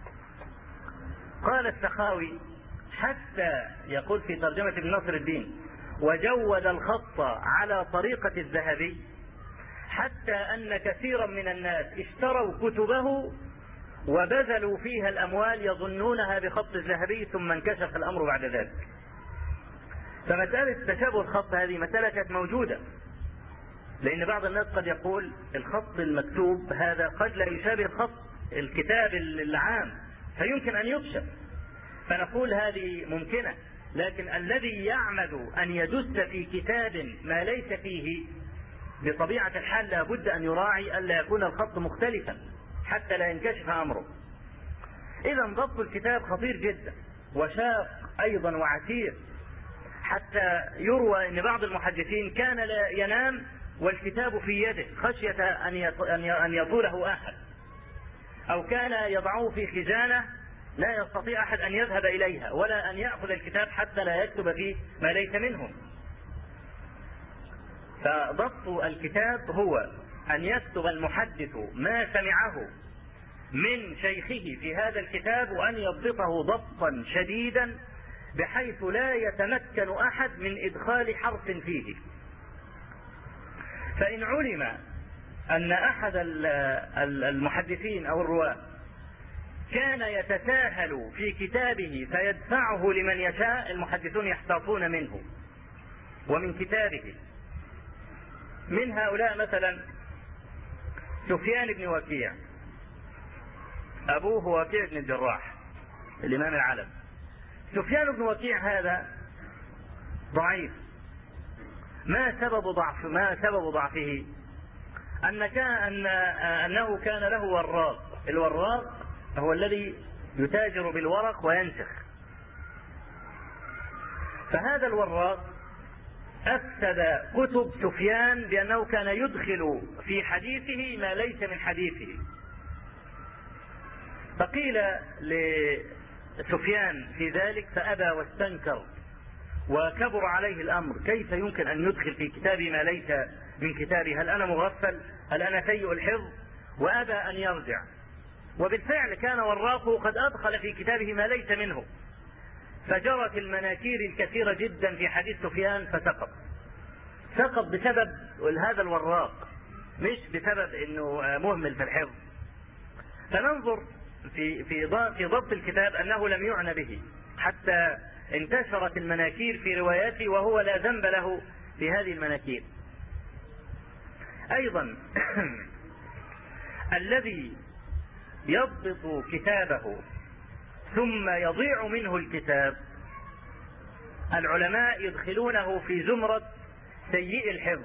قال السخاوي حتى يقول في ترجمة ابن ناصر الدين: وجود الخط على طريقة الذهبي حتى أن كثيرا من الناس اشتروا كتبه وبذلوا فيها الأموال يظنونها بخط الذهبي، ثم انكشف الأمر بعد ذلك. فمسألة تشابه الخط هذه مسألة كانت موجودة، لأن بعض الناس قد يقول الخط المكتوب هذا قد لا يشابه الخط الكتاب العام فيمكن أن يكشف، فنقول هذه ممكنة، لكن الذي يعمد أن يدس في كتاب ما ليس فيه بطبيعة الحال لابد أن يراعي ألا يكون الخط مختلفا حتى لا ينكشف أمره. إذا ضبط الكتاب خطير جدا وشاق أيضا وعسير، حتى يروى أن بعض المحدثين كان لا ينام والكتاب في يده خشية أن يطوله أحد، أو كان يضعه في خزانة لا يستطيع أحد أن يذهب إليها ولا أن يأخذ الكتاب حتى لا يكتب فيه ما ليس منه. فضبط الكتاب هو أن يكتب المحدث ما سمعه من شيخه في هذا الكتاب، وأن يضبطه ضبطا شديدا بحيث لا يتمكن أحد من إدخال حرف فيه. فإن علم أن أحد المحدثين أو الرواة كان يتساهل في كتابه فيدفعه لمن يشاء، المحدثون يحتاطون منه ومن كتابه. من هؤلاء مثلا سفيان بن وكيع، أبوه وكيع بن الجراح الإمام العلم. سفيان بن وكيع هذا ضعيف. ما سبب ضعف ما سبب ضعفه؟ أن كان أن أنه كان له وراق. الوراق هو الذي يتاجر بالورق وينسخ. فهذا الوراق أفسد كتب سفيان بأنه كان يدخل في حديثه ما ليس من حديثه. فقيل لسفيان في ذلك فأبى واستنكر وكبر عليه الأمر، كيف يمكن أن يدخل في كتابي ما ليس من كتابي؟ هل أنا مغفل؟ هل أنا سيء الحفظ؟ وأبى أن يرجع. وبالفعل كان وراقه قد أدخل في كتابه ما ليس منه، فجرت المناكير الكثيرة جدا في حديث سفيان فسقط. سقط بسبب هذا الوراق، مش بسبب انه مهمل في الحفظ. فننظر في في في ضبط الكتاب انه لم يعنى به حتى انتشرت المناكير في رواياته وهو لا ذنب له في هذه المناكير. ايضا الذي يضبط كتابه ثم يضيع منه الكتاب، العلماء يدخلونه في زمرة سيء الحفظ.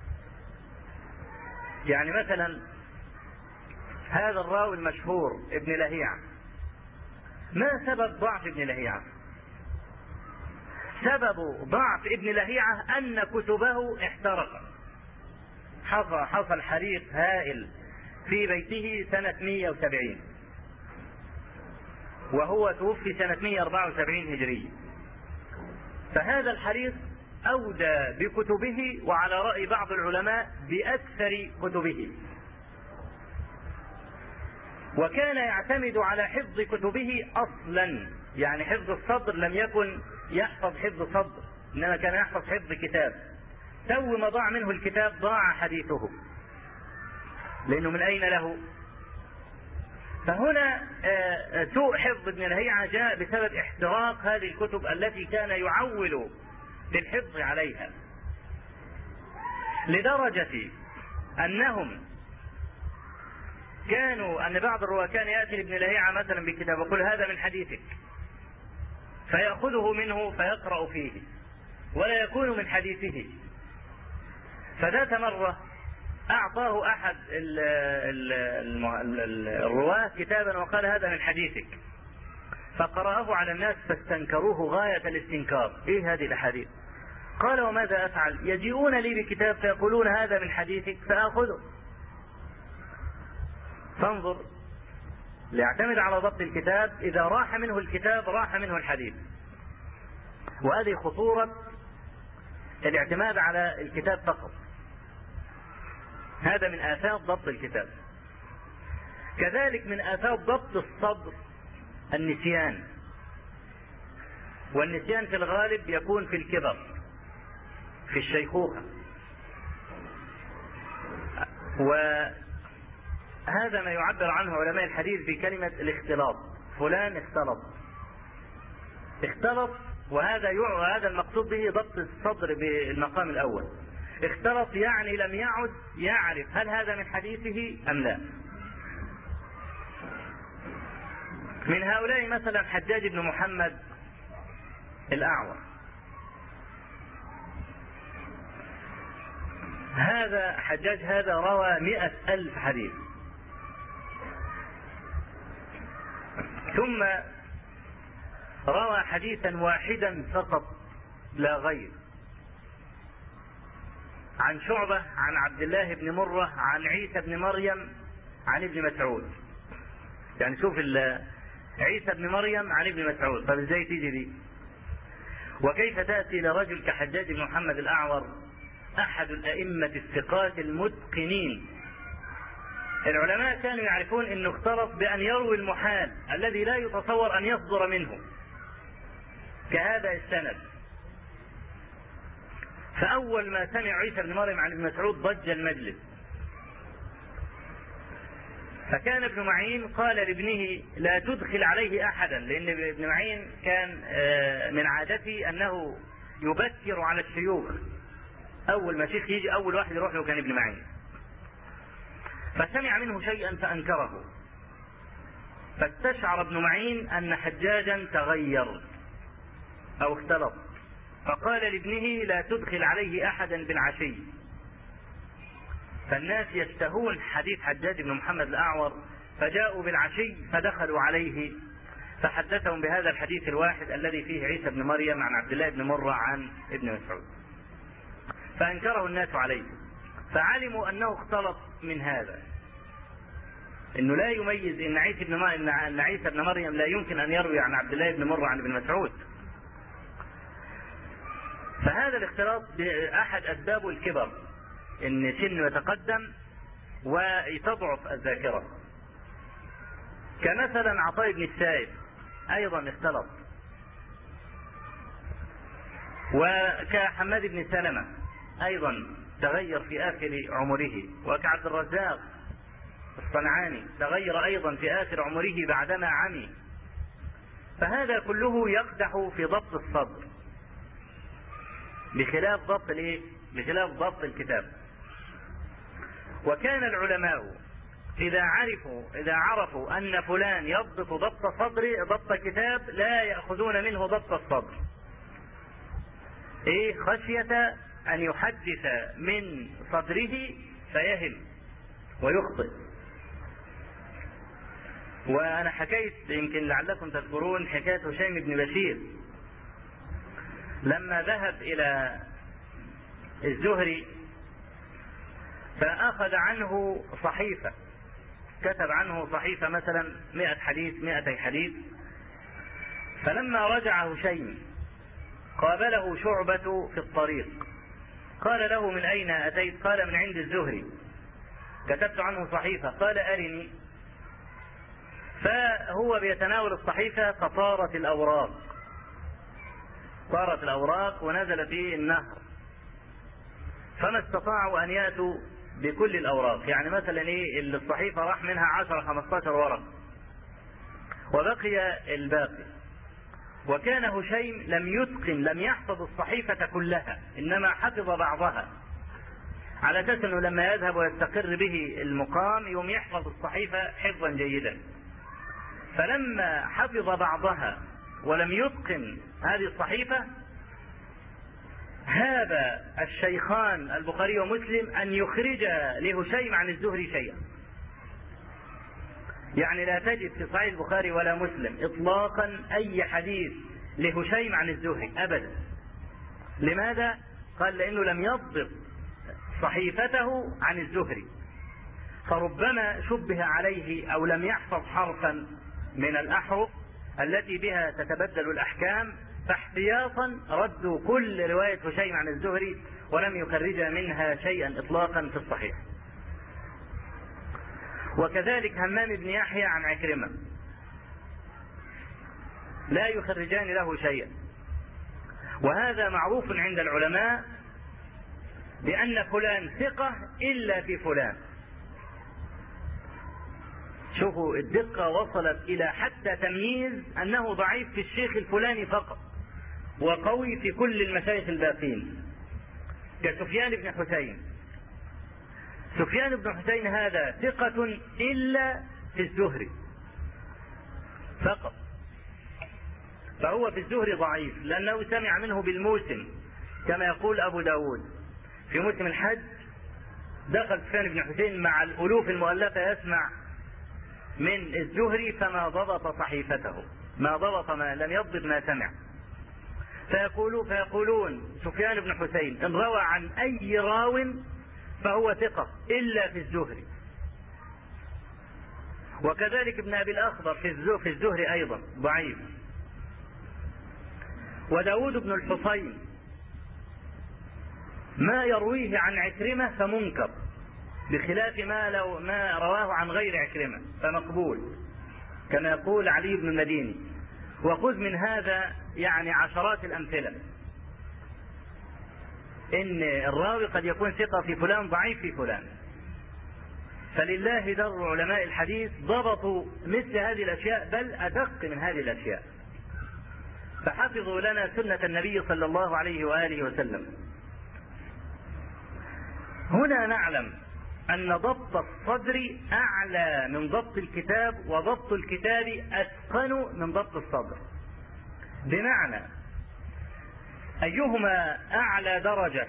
يعني مثلا هذا الراوي المشهور ابن لهيعة، ما سبب ضعف ابن لهيعة؟ سبب ضعف ابن لهيعة أن كتبه احترقت. حصل حصل حريق هائل في بيته سنة مئة وسبعين، وهو توفي سنة مئة وأربعة وسبعين هجرية. فهذا الحريق أودى بكتبه، وعلى رأي بعض العلماء بأكثر كتبه، وكان يعتمد على حفظ كتبه أصلا. يعني حفظ الصدر لم يكن يحفظ حفظ صدر، إنما كان يحفظ حفظ كتاب. تو ما ضاع منه الكتاب ضاع حديثه، لأنه من أين له؟ فهنا سوء حفظ ابن لهيعة جاء بسبب احتراق هذه الكتب التي كان يعول بالحفظ عليها، لدرجة أنهم كانوا أن بعض الرواة كان يأتي لابن لهيعة مثلا بكتاب ويقول هذا من حديثك، فيأخذه منه فيقرأ فيه ولا يكون من حديثه. فذات مرة أعطاه أحد الرواة كتابا وقال هذا من حديثك، فقرأه على الناس فاستنكروه غاية الاستنكار. إيه هذه الأحاديث؟ قال وماذا أفعل؟ يجيئون لي بكتاب فيقولون هذا من حديثك فأخذه. فانظر، ليعتمد على ضبط الكتاب، إذا راح منه الكتاب راح منه الحديث. وهذه خطورة الاعتماد على الكتاب فقط، هذا من آفات ضبط الكتاب. كذلك من آفات ضبط الصدر النسيان، والنسيان في الغالب يكون في الكبر، في الشيخوخة. وهذا ما يعبر عنه علماء الحديث بكلمة الاختلاط. فلان اختلط اختلط وهذا هذا المقصود به ضبط الصدر بالمقام الأول. اختلط يعني لم يعد يعرف هل هذا من حديثه أم لا. من هؤلاء مثلا حجاج بن محمد الأعور. هذا حجاج هذا روى مئة ألف حديث، ثم روى حديثا واحدا فقط لا غير عن شعبة عن عبد الله بن مرة عن عيسى بن مريم عن ابن مسعود. يعني شوف عيسى بن مريم عن ابن مسعود، طب ازاي تيجي دي؟ وكيف تأتي لرجل كحجاج بن محمد الأعور أحد الأئمة الثقات المتقنين؟ العلماء كانوا يعرفون أنه اختلط بأن يروي المحال الذي لا يتصور أن يصدر منه كهذا السند. فأول ما سمع عيسى بن مريم عن ابن مسعود ضج المجلس. فكان ابن معين قال لابنه لا تدخل عليه أحدا، لأن ابن معين كان من عادته أنه يبكر على الشيوخ، أول ما شيخ يجي أول واحد يروح له كان ابن معين. فسمع منه شيئا فأنكره، فاستشعر ابن معين أن حجاجا تغير أو اختلط، فقال لابنه لا تدخل عليه أحدا بالعشي. فالناس يشتهون حديث حجاج بن محمد الأعور، فجاءوا بالعشي فدخلوا عليه فحدثهم بهذا الحديث الواحد الذي فيه عيسى بن مريم عن عبد الله بن مرة عن ابن مسعود، فأنكره الناس عليه. فعلموا أنه اختلط من هذا، أنه لا يميز أن عيسى بن مريم أن عيسى بن مريم لا يمكن أن يروي عن عبد الله بن مرة عن ابن مسعود. فهذا الاختلاط أحد أسبابه الكبر، أن سنه يتقدم وتضعف الذاكرة. كمثلا عطاء بن السائب أيضا اختلط، وكحماد بن سلمة أيضا تغير في آخر عمره، وكعبد الرزاق الصنعاني تغير أيضا في آخر عمره بعدما عمي. فهذا كله يقدح في ضبط الصدر بخلاف ضبط الايه؟ بخلاف ضبط الكتاب. وكان العلماء إذا عرفوا إذا عرفوا أن فلان يضبط ضبط صدر ضبط كتاب لا يأخذون منه ضبط الصدر، إيه؟ خشية أن يحدث من صدره فيهم ويخطئ. وأنا حكيت يمكن لعلكم تذكرون حكاية هشام بن بشير لما ذهب إلى الزهري فأخذ عنه صحيفة، كتب عنه صحيفة مثلا مئة حديث مئتي حديث. فلما رجع هشيم قابله شعبة في الطريق، قال له: من أين أتيت؟ قال: من عند الزهري، كتبت عنه صحيفة. قال: أرني. فهو بيتناول الصحيفة فطارت الأوراق، طارت الأوراق ونزل في النهر، فما استطاعوا أن يأتوا بكل الأوراق. يعني مثلا إيه، الصحيفة راح منها عشرة خمستاشر ورق وبقي الباقي. وكان هشيم لم يتقن، لم يحفظ الصحيفة كلها، إنما حفظ بعضها، على أساس أنه لما يذهب ويستقر به المقام يوم يحفظ الصحيفة حفظا جيدا. فلما حفظ بعضها ولم يتقن هذه الصحيفة هاب الشيخان البخاري ومسلم أن يخرج لهشيم عن الزهري شيئا. يعني لا تجد في صحيح البخاري ولا مسلم إطلاقا أي حديث لهشيم عن الزهري أبدا. لماذا؟ قال: لأنه لم يضبط صحيفته عن الزهري، فربما شبه عليه أو لم يحفظ حرفا من الأحرف التي بها تتبدل الأحكام، فاحتياطا ردوا كل رواية هشيم عن الزهري ولم يخرج منها شيئا إطلاقا في الصحيح. وكذلك همام بن يحيى عن عكرمة لا يخرجان له شيئا. وهذا معروف عند العلماء بأن فلان ثقة إلا في فلان. شوفوا الدقة وصلت إلى حتى تمييز أنه ضعيف في الشيخ الفلاني فقط وقوي في كل المشايخ الباقين، كسفيان بن حسين. سفيان بن حسين هذا ثقة إلا في الزهري فقط، فهو في الزهري ضعيف لأنه سمع منه بالموسم، كما يقول أبو داود في موسم الحج دخل سفيان بن حسين مع الألوف المؤلفة يسمع من الزهري فما ضبط صحيفته، ما ضبط، ما لم يضبط ما سمع. فيقولون, فيقولون سفيان بن حسين إن روى عن أي راو فهو ثقة إلا في الزهري. وكذلك ابن أبي الأخضر في الزهري أيضا ضعيف. وداود بن الحصين ما يرويه عن عكرمة فمنكر، بخلاف ما لو ما رواه عن غير عكرمة فمقبول، كما يقول علي بن المديني. وخذ من هذا يعني عشرات الأمثلة، إن الراوي قد يكون ثقة في فلان ضعيف في فلان. فلله در علماء الحديث ضبطوا مثل هذه الأشياء بل أدق من هذه الأشياء، فحفظوا لنا سنة النبي صلى الله عليه وآله وسلم. هنا نعلم أن ضبط الصدر أعلى من ضبط الكتاب، وضبط الكتاب أتقن من ضبط الصدر. بمعنى أيهما أعلى درجة،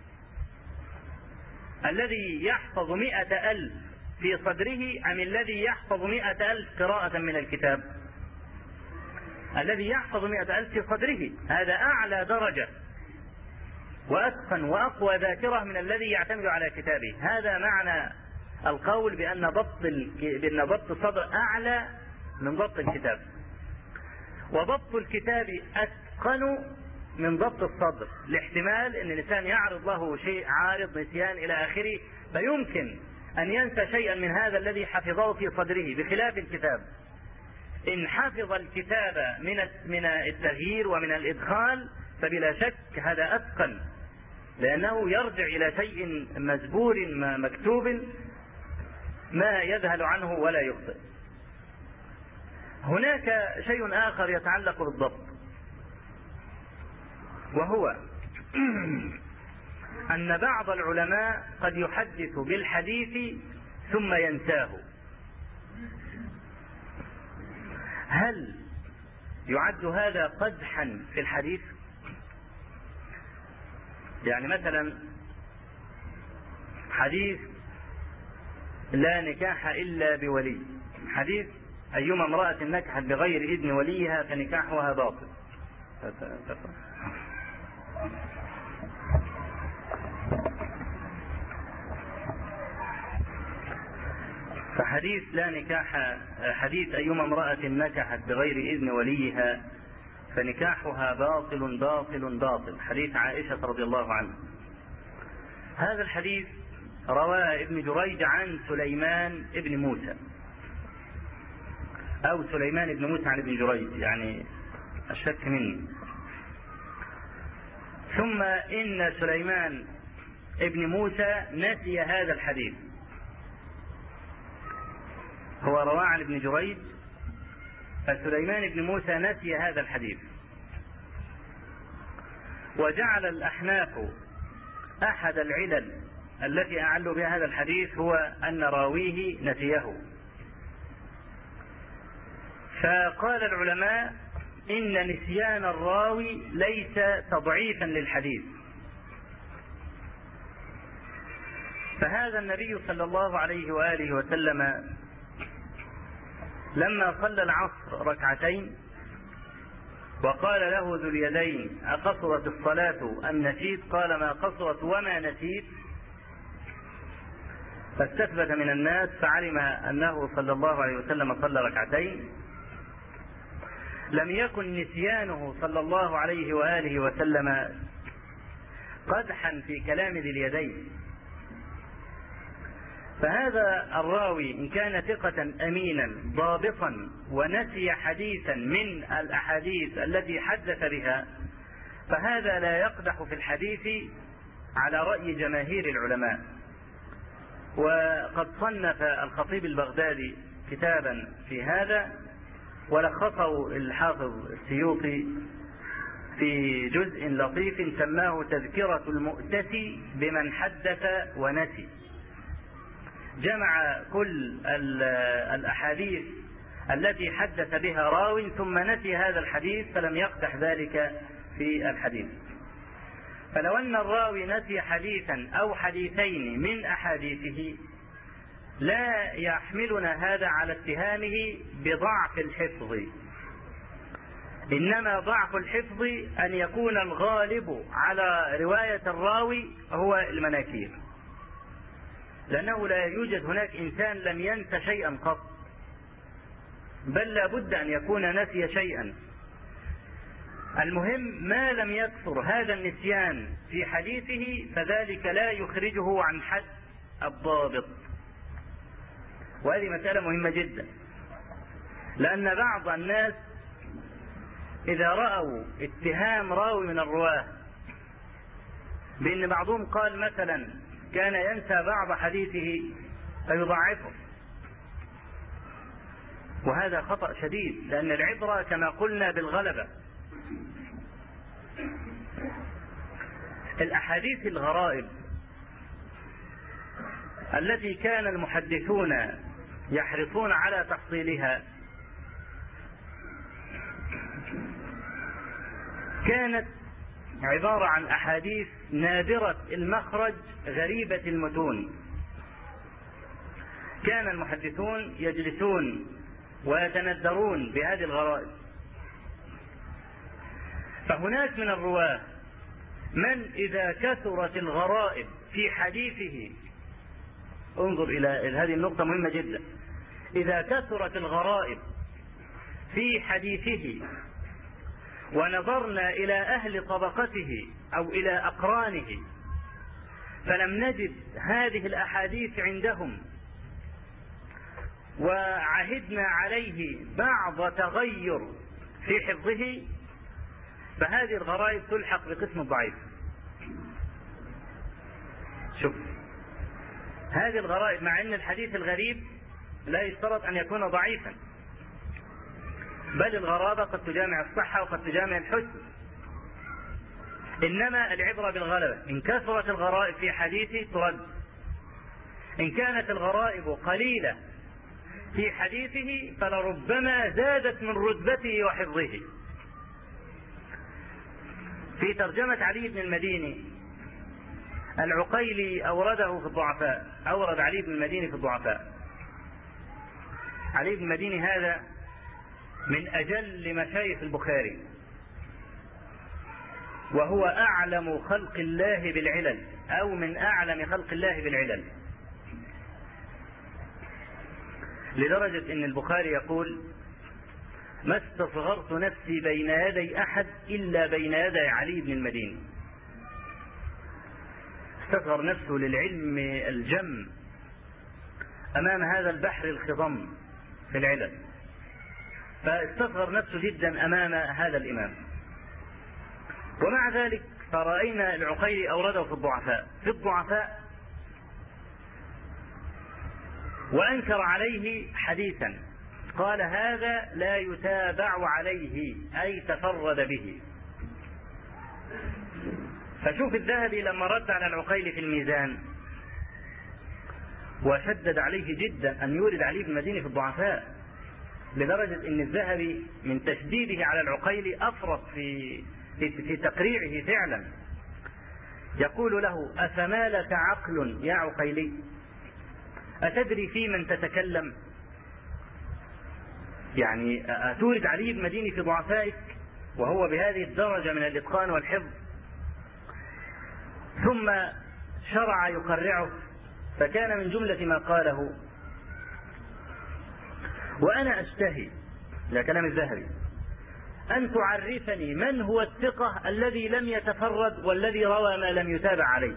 الذي يحفظ مئة ألف في صدره أم الذي يحفظ مئة ألف قراءة من الكتاب؟ الذي يحفظ مئة ألف في صدره هذا أعلى درجة وأتقن وأقوى ذاكرة من الذي يعتمد على كتابه. هذا معنى القول بأن ضبط بأن ضبط الصدر أعلى من ضبط الكتاب. وضبط الكتاب أتقن من ضبط الصدر، لاحتمال أن الإنسان يعرض له شيء عارض، نسيان إلى آخره، فيمكن أن ينسى شيئا من هذا الذي حفظه في صدره، بخلاف الكتاب. إن حفظ الكتاب من من التغيير ومن الإدخال فبلا شك هذا أتقن، لأنه يرجع إلى شيء مزبور مكتوب ما يذهل عنه ولا يخطئ. هناك شيء آخر يتعلق بالضبط، وهو أن بعض العلماء قد يحدث بالحديث ثم ينساه. هل يعد هذا قدحا في الحديث؟ يعني مثلا حديث لا نكاح إلا بولي، حديث أيما امرأة نكحت بغير إذن وليها فنكاحها باطل. فحديث لا نكاح، حديث أيما امرأة نكحت بغير إذن وليها فنكاحها باطل باطل باطل، حديث عائشة رضي الله عنها. هذا الحديث رواه ابن جريج عن سليمان ابن موسى، أو سليمان ابن موسى عن ابن جريج، يعني الشك مني. ثم إن سليمان ابن موسى نسي هذا الحديث، هو رواه عن ابن جريج، فسليمان ابن موسى نسي هذا الحديث. وجعل الأحناف أحد العلل التي أعلوا بها هذا الحديث هو أن راويه نسيه. فقال العلماء إن نسيان الراوي ليس تضعيفا للحديث. فهذا النبي صلى الله عليه وآله وسلم لما صلى العصر ركعتين وقال له ذو اليدين أقصرت الصلاة أم نسيت؟ قال ما قصرت وما نسيت. فاستثبت من الناس فعلم أنه صلى الله عليه وسلم صلى ركعتين. لم يكن نسيانه صلى الله عليه وآله وسلم قدحا في كلام ذي اليدين. فهذا الراوي إن كان ثقة أمينا ضابطا ونسي حديثا من الأحاديث التي حدث بها فهذا لا يقدح في الحديث على رأي جماهير العلماء. وقد صنف الخطيب البغدادي كتابا في هذا ولخصه الحافظ السيوطي في جزء لطيف سماه تذكرة المؤتسي بمن حدث ونسي. جمع كل الأحاديث التي حدث بها راو ثم نسي هذا الحديث فلم يقدح ذلك في الحديث. فلو أن الراوي نسي حديثا أو حديثين من أحاديثه لا يحملنا هذا على اتهامه بضعف الحفظ، إنما ضعف الحفظ أن يكون الغالب على رواية الراوي هو المناكير، لأنه لا يوجد هناك إنسان لم ينس شيئا قط، بل لا بد أن يكون نسي شيئا. المهم ما لم يكثر هذا النسيان في حديثه فذلك لا يخرجه عن حد الضابط. وهذه مسألة مهمة جدا، لأن بعض الناس إذا رأوا اتهام راوي من الرواه بأن بعضهم قال مثلا كان ينسى بعض حديثه فيضعفه، وهذا خطأ شديد، لأن العبرة كما قلنا بالغلبة. الأحاديث الغرائب التي كان المحدثون يحرصون على تحصيلها كانت عبارة عن أحاديث نادرة المخرج غريبة المتون. كان المحدثون يجلسون ويتندرون بهذه الغرائب. فهناك من الرواة من إذا كثرت الغرائب في حديثه، انظر إلى هذه النقطة مهمة جدا، إذا كثرت الغرائب في حديثه ونظرنا إلى أهل طبقته أو إلى أقرانه فلم نجد هذه الأحاديث عندهم وعهدنا عليه بعض تغير في حفظه فهذه الغرائب تلحق بقسم الضعيف. شوف هذه الغرائب، مع أن الحديث الغريب لا يشترط أن يكون ضعيفا، بل الغرابة قد تجامع الصحة وقد تجامع الحسن، إنما العبرة بالغلبة. إن كثرت الغرائب في حديثه ترد، إن كانت الغرائب قليلة في حديثه فلربما زادت من رتبته وحفظه. في ترجمة علي بن المديني العقيلي أورده في الضعفاء، أورد علي بن المديني في الضعفاء. علي بن المديني هذا من أجل مشايخ البخاري، وهو أعلم خلق الله بالعلل أو من أعلم خلق الله بالعلل، لدرجة أن البخاري يقول: ما استصغرت نفسي بين يدي أحد إلا بين يدي علي بن المديني. استصغر نفسه للعلم الجم أمام هذا البحر الخضم في العلل، فاستصغر نفسه جدا أمام هذا الإمام. ومع ذلك فرأينا العقيلي أورده في الضعفاء في الضعفاء وأنكر عليه حديثا، قال: هذا لا يتابع عليه، أي تفرد به. فشوف الذهبي لما رد على العقيلي في الميزان وشدد عليه جدا أن يورد علي بن المديني في الضعفاء، لدرجة أن الذهبي من تشديده على العقيلي أفرط في في تقريعه فعلا. يقول له: أفما لك عقل يا عقيلي؟ أتدري في من تتكلم؟ يعني أتورد علي بن المديني في ضعفائك وهو بهذه الدرجة من الإتقان والحفظ؟ ثم شرع يقرعه، فكان من جملة ما قاله: وأنا أشتهي، لا كلام الذهبي، أن تعرفني من هو الثقة الذي لم يتفرد والذي روى ما لم يتابع عليه،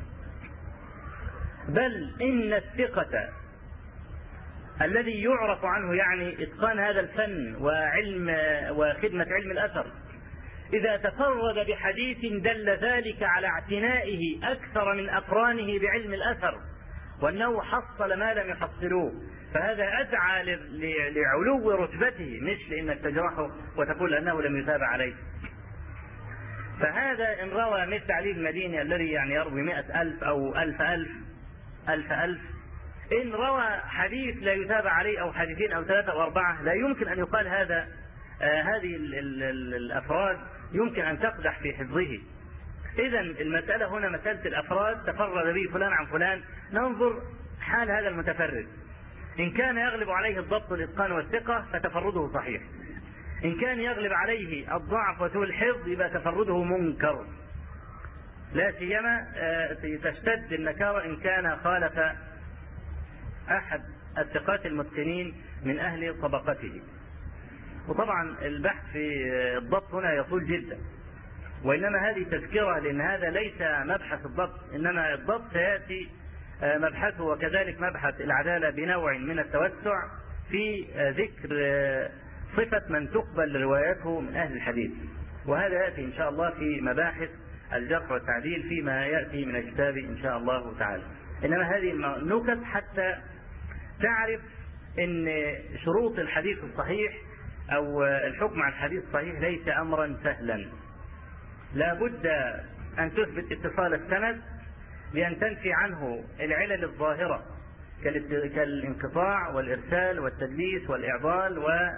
بل إن الثقة الذي يعرف عنه يعني إتقان هذا الفن وعلم وخدمة علم الأثر، إذا تفرد بحديث دل ذلك على اعتنائه أكثر من أقرانه بعلم الأثر، وأنه حصل ما لم يحصلوه، فهذا أدعى لعلو رتبته، مش لأنك تجرحه وتقول أنه لم يتابع عليه. فهذا إن روى مثل علي بن المديني الذي يعني يروي مئة ألف أو ألف ألف ألف ألف، إن روى حديث لا يتابع عليه أو حديثين أو ثلاثة أو أربعة، لا يمكن أن يقال هذا آه هذه ال ال ال الأفراد يمكن أن تقدح في حفظه. إذا المسألة هنا مسألة الأفراد، تفرد به فلان عن فلان، ننظر حال هذا المتفرد، إن كان يغلب عليه الضبط والإتقان والثقة فتفرده صحيح، إن كان يغلب عليه الضعف وسوء الحفظ يبقى تفرده منكر، لا سيما تشتد النكارة إن كان خالف أحد الثقات المتقنين من أهل طبقته. وطبعا البحث في الضبط هنا يطول جدا، وإنما هذه تذكرة، لأن هذا ليس مبحث الضبط، إنما الضبط سيأتي مبحثه، وكذلك مبحث العدالة بنوع من التوسع في ذكر صفة من تقبل روايته من أهل الحديث، وهذا يأتي إن شاء الله في مباحث الجرح والتعديل فيما يأتي من الكتاب إن شاء الله تعالى. إنما هذه النكت حتى تعرف أن شروط الحديث الصحيح أو الحكم على الحديث الصحيح ليس أمرا سهلا، لا بد أن تثبت اتصال السند بأن تنفي عنه العلل الظاهرة كالانقطاع والإرسال والتدليس والإعضال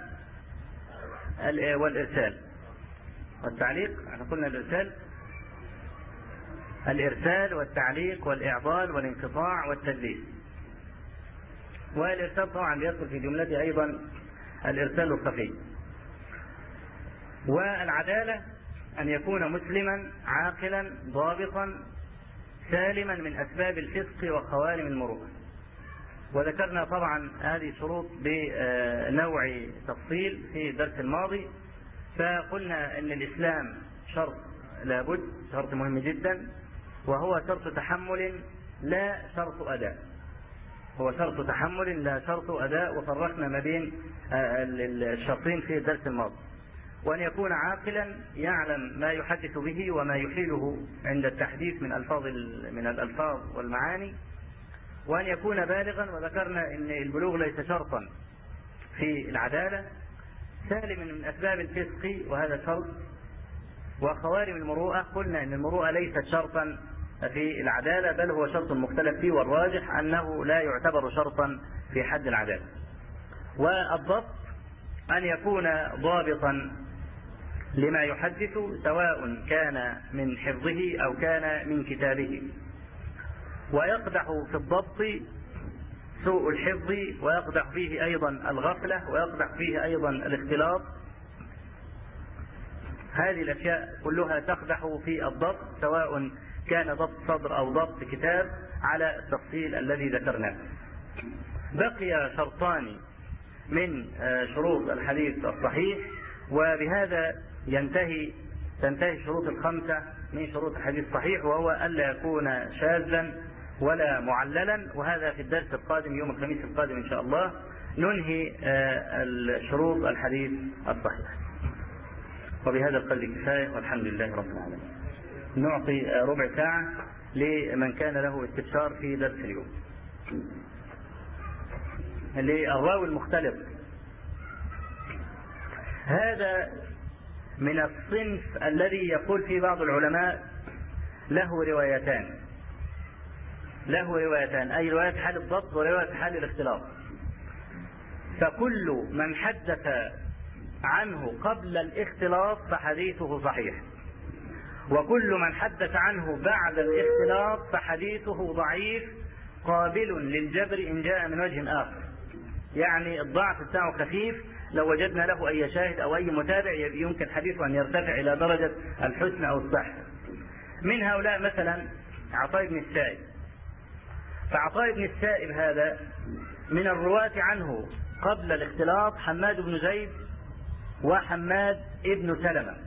والإرسال والتعليق. احنا قلنا الإرسال الإرسال والتعليق والإعضال والانقطاع والتدليس، والإرسال طبعا يدخل في جملته أيضا الإرسال الخفي. والعدالة أن يكون مسلما عاقلا ضابطا سالما من أسباب الفسق وخوارم المروءة. وذكرنا طبعا هذه الشروط بنوع تفصيل في الدرس الماضي، فقلنا أن الإسلام شرط لابد، شرط مهم جدا، وهو شرط تحمل لا شرط أداء، هو شرط تحمل لا شرط أداء، وفرقنا ما بين الشرطين في الدرس الماضي. وأن يكون عاقلا يعلم ما يحدث به وما يحيله عند التحديث من ألفاظ من الألفاظ والمعاني، وأن يكون بالغا، وذكرنا أن البلوغ ليس شرطا في العدالة، سالما من أسباب الفسق وهذا شرط. وخوارم المروءة قلنا أن المروءة ليست شرطا في العدالة، بل هو شرط مختلف فيه، والراجح أنه لا يعتبر شرطا في حد العدالة. والضبط أن يكون ضابطا لما يحدث، سواء كان من حفظه أو كان من كتابه. ويقدح في الضبط سوء الحفظ، ويقدح فيه أيضا الغفلة، ويقدح فيه أيضا الاختلاط. هذه الأشياء كلها تقدح في الضبط، سواء كان ضبط صدر أو ضبط كتاب، على التفصيل الذي ذكرناه. بقي شرطان من شروط الحديث الصحيح، وبهذا ينتهي تنتهي الشروط الخمسة من شروط الحديث الصحيح، وهو ألا يكون شاذا ولا معللا. وهذا في الدرس القادم يوم الخميس القادم إن شاء الله ننهي شروط الحديث الصحيح. وبهذا القدر كفاية، والحمد لله رب العالمين. نعطي ربع ساعة لمن كان له استفسار في درس اليوم. للراوي المختلط، هذا من الصنف الذي يقول فيه بعض العلماء له روايتان له روايتان أي رواية حال الضبط ورواية حال الاختلاط. فكل من حدث عنه قبل الاختلاط فحديثه صحيح، وكل من حدث عنه بعد الاختلاط فحديثه ضعيف قابل للجبر إن جاء من وجه آخر. يعني الضعف بتاعه خفيف، لو وجدنا له أي شاهد أو أي متابع يمكن حديثه أن يرتفع إلى درجة الحسن أو الصحة. من هؤلاء مثلا عطاء بن السائب. فعطاء بن السائب هذا من الرواة عنه قبل الاختلاط حماد بن زيد وحماد ابن سلمة.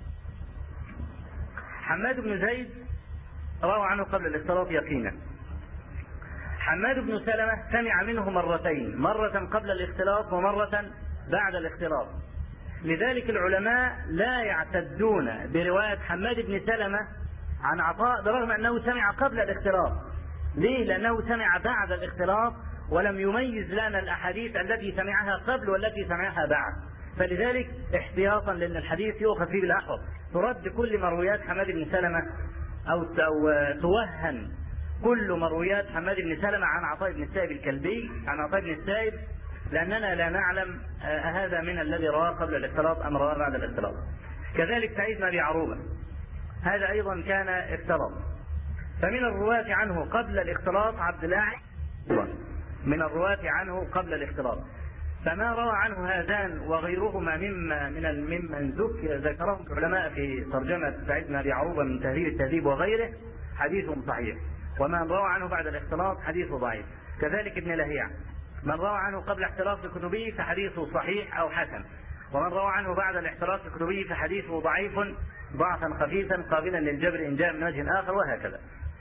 حماد بن زيد روى عنه قبل الاختلاط يقينا. حماد بن سلمة سمع منه مرتين، مرة قبل الاختلاط ومرة بعد الاختلاط. لذلك العلماء لا يعتدون برواية حماد بن سلمة عن عطاء برغم أنه سمع قبل الاختلاط. ليه؟ لأنه سمع بعد الاختلاط ولم يميز لنا الأحاديث التي سمعها قبل والتي سمعها بعد. فلذلك احتياطا لأن الحديث يؤخذ فيه بالأحوط ترد كل مرويات حماد بن سلمة أو توهن كل مرويات حماد بن سلمة عن عطاء بن السائب الكلبي عن عطاء بن السائب، لأننا لا نعلم هذا من الذي رواه قبل الاختلاط أم رواه بعد الاختلاط. كذلك سعيد بن أبي عروبة هذا أيضا كان اختلاط. فمن الرواة عنه قبل الاختلاط عبد الله من الرواة عنه قبل الاختلاط. فما روى عنه هذان وغيرهما مما من ممن ذكرهم العلماء في ترجمة سعيد بن أبي عروبة من تهذيب التهذيب وغيره حديثهم صحيح، ومن روى عنه بعد الاختلاط حديثه ضعيف. كذلك ابن لهيعة من روى عنه قبل اختلاط كتبه فحديثه صحيح أو حسن، ومن روى عنه بعد الاختلاط كتبه فحديثه ضعيف ضعفا خفيفا قابلا للجبر إن جاء من وجه آخر، وهكذا.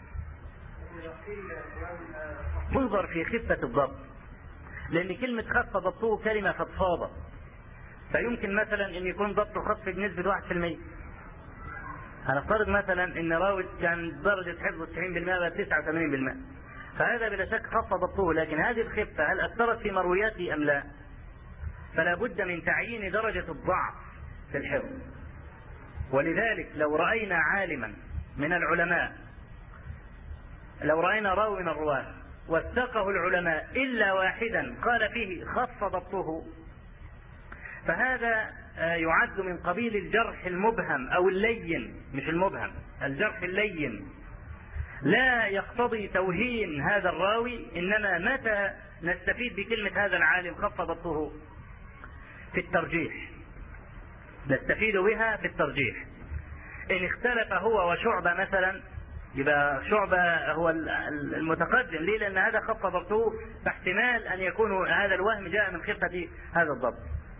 انظر في خفة الضبط، لأن كلمة خف ضبطه كلمة فضفاضة، فيمكن مثلا أن يكون ضبطه خف بنسبة واحد في المية. هنفترض مثلا أن راوي كان درجة حفظه تسعين بالمئة بقى تسعة وثمانين بالمئة، فهذا بلا شك خف ضبطه. لكن هذه الخفة هل أثرت في مروياته أم لا؟ فلا بد من تعيين درجة الضعف في الحفظ. ولذلك لو رأينا عالما من العلماء، لو رأينا راوي من الرواة وثقه العلماء إلا واحدا قال فيه خف ضبطه، فهذا يعد من قبيل الجرح المبهم أو اللين، مش المبهم، الجرح اللين. لا يقتضي توهين هذا الراوي، إنما متى نستفيد بكلمة هذا العالم خف ضبطه؟ في الترجيح، نستفيد بها في الترجيح. إن اختلف هو وشعبة مثلا يبقى شعبة هو المتقدم، ليه؟ لأن هذا خف ضبطه، فاحتمال أن يكون هذا الوهم جاء من خفة هذا الضبط.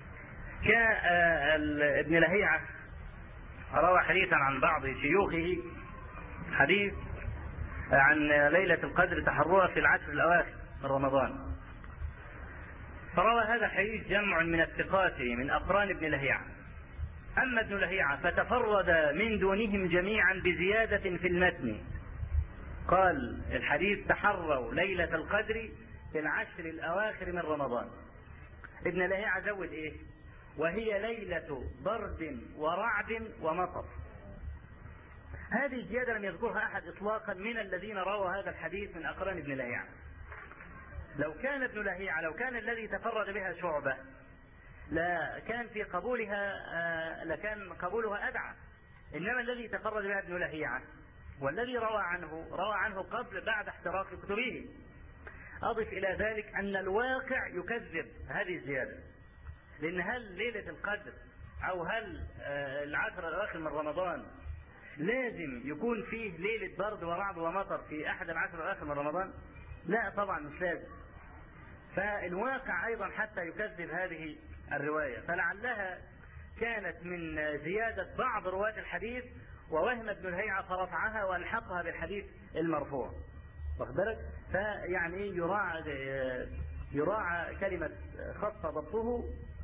كابن لهيعة روى حديثا عن بعض شيوخه، حديث عن ليلة القدر تحرها في العشر الأواخر من رمضان، فروى هذا الحديث جمع من الثقات من أقران ابن لهيعة. أما ابن لهيعة فتفرد من دونهم جميعا بزيادة في المتن، قال الحديث تحروا ليلة القدر في العشر الأواخر من رمضان. ابن لهيعة زود إيه؟ وهي ليلة برد ورعد ومطر. هذه الزيادة لم يذكرها أحد إطلاقا من الذين رووا هذا الحديث من أقران ابن لهيعة. لو كان ابن لهيعة لو كان الذي تفرد بها شعبة لا كان في قبولها لكان قبولها أدعى، إنما الذي تفرد بها ابن لهيعة والذي روى عنه روى عنه قبل بعد احتراق كتبه. أضف إلى ذلك أن الواقع يكذب هذه الزيادة، لأن هل ليلة القدر أو هل العشر الأواخر من رمضان لازم يكون فيه ليلة برد ورعد ومطر في أحد العشر الأواخر من رمضان؟ لا طبعا مش لازم. فالواقع أيضا حتى يكذب هذه الرواية، فلعلها كانت من زيادة بعض رواة الحديث ووهم ابن الهيعة فرفعها والحقها بالحديث المرفوع. واخد بالك؟ فيعني يراعى يراعى كلمة خط ضبطه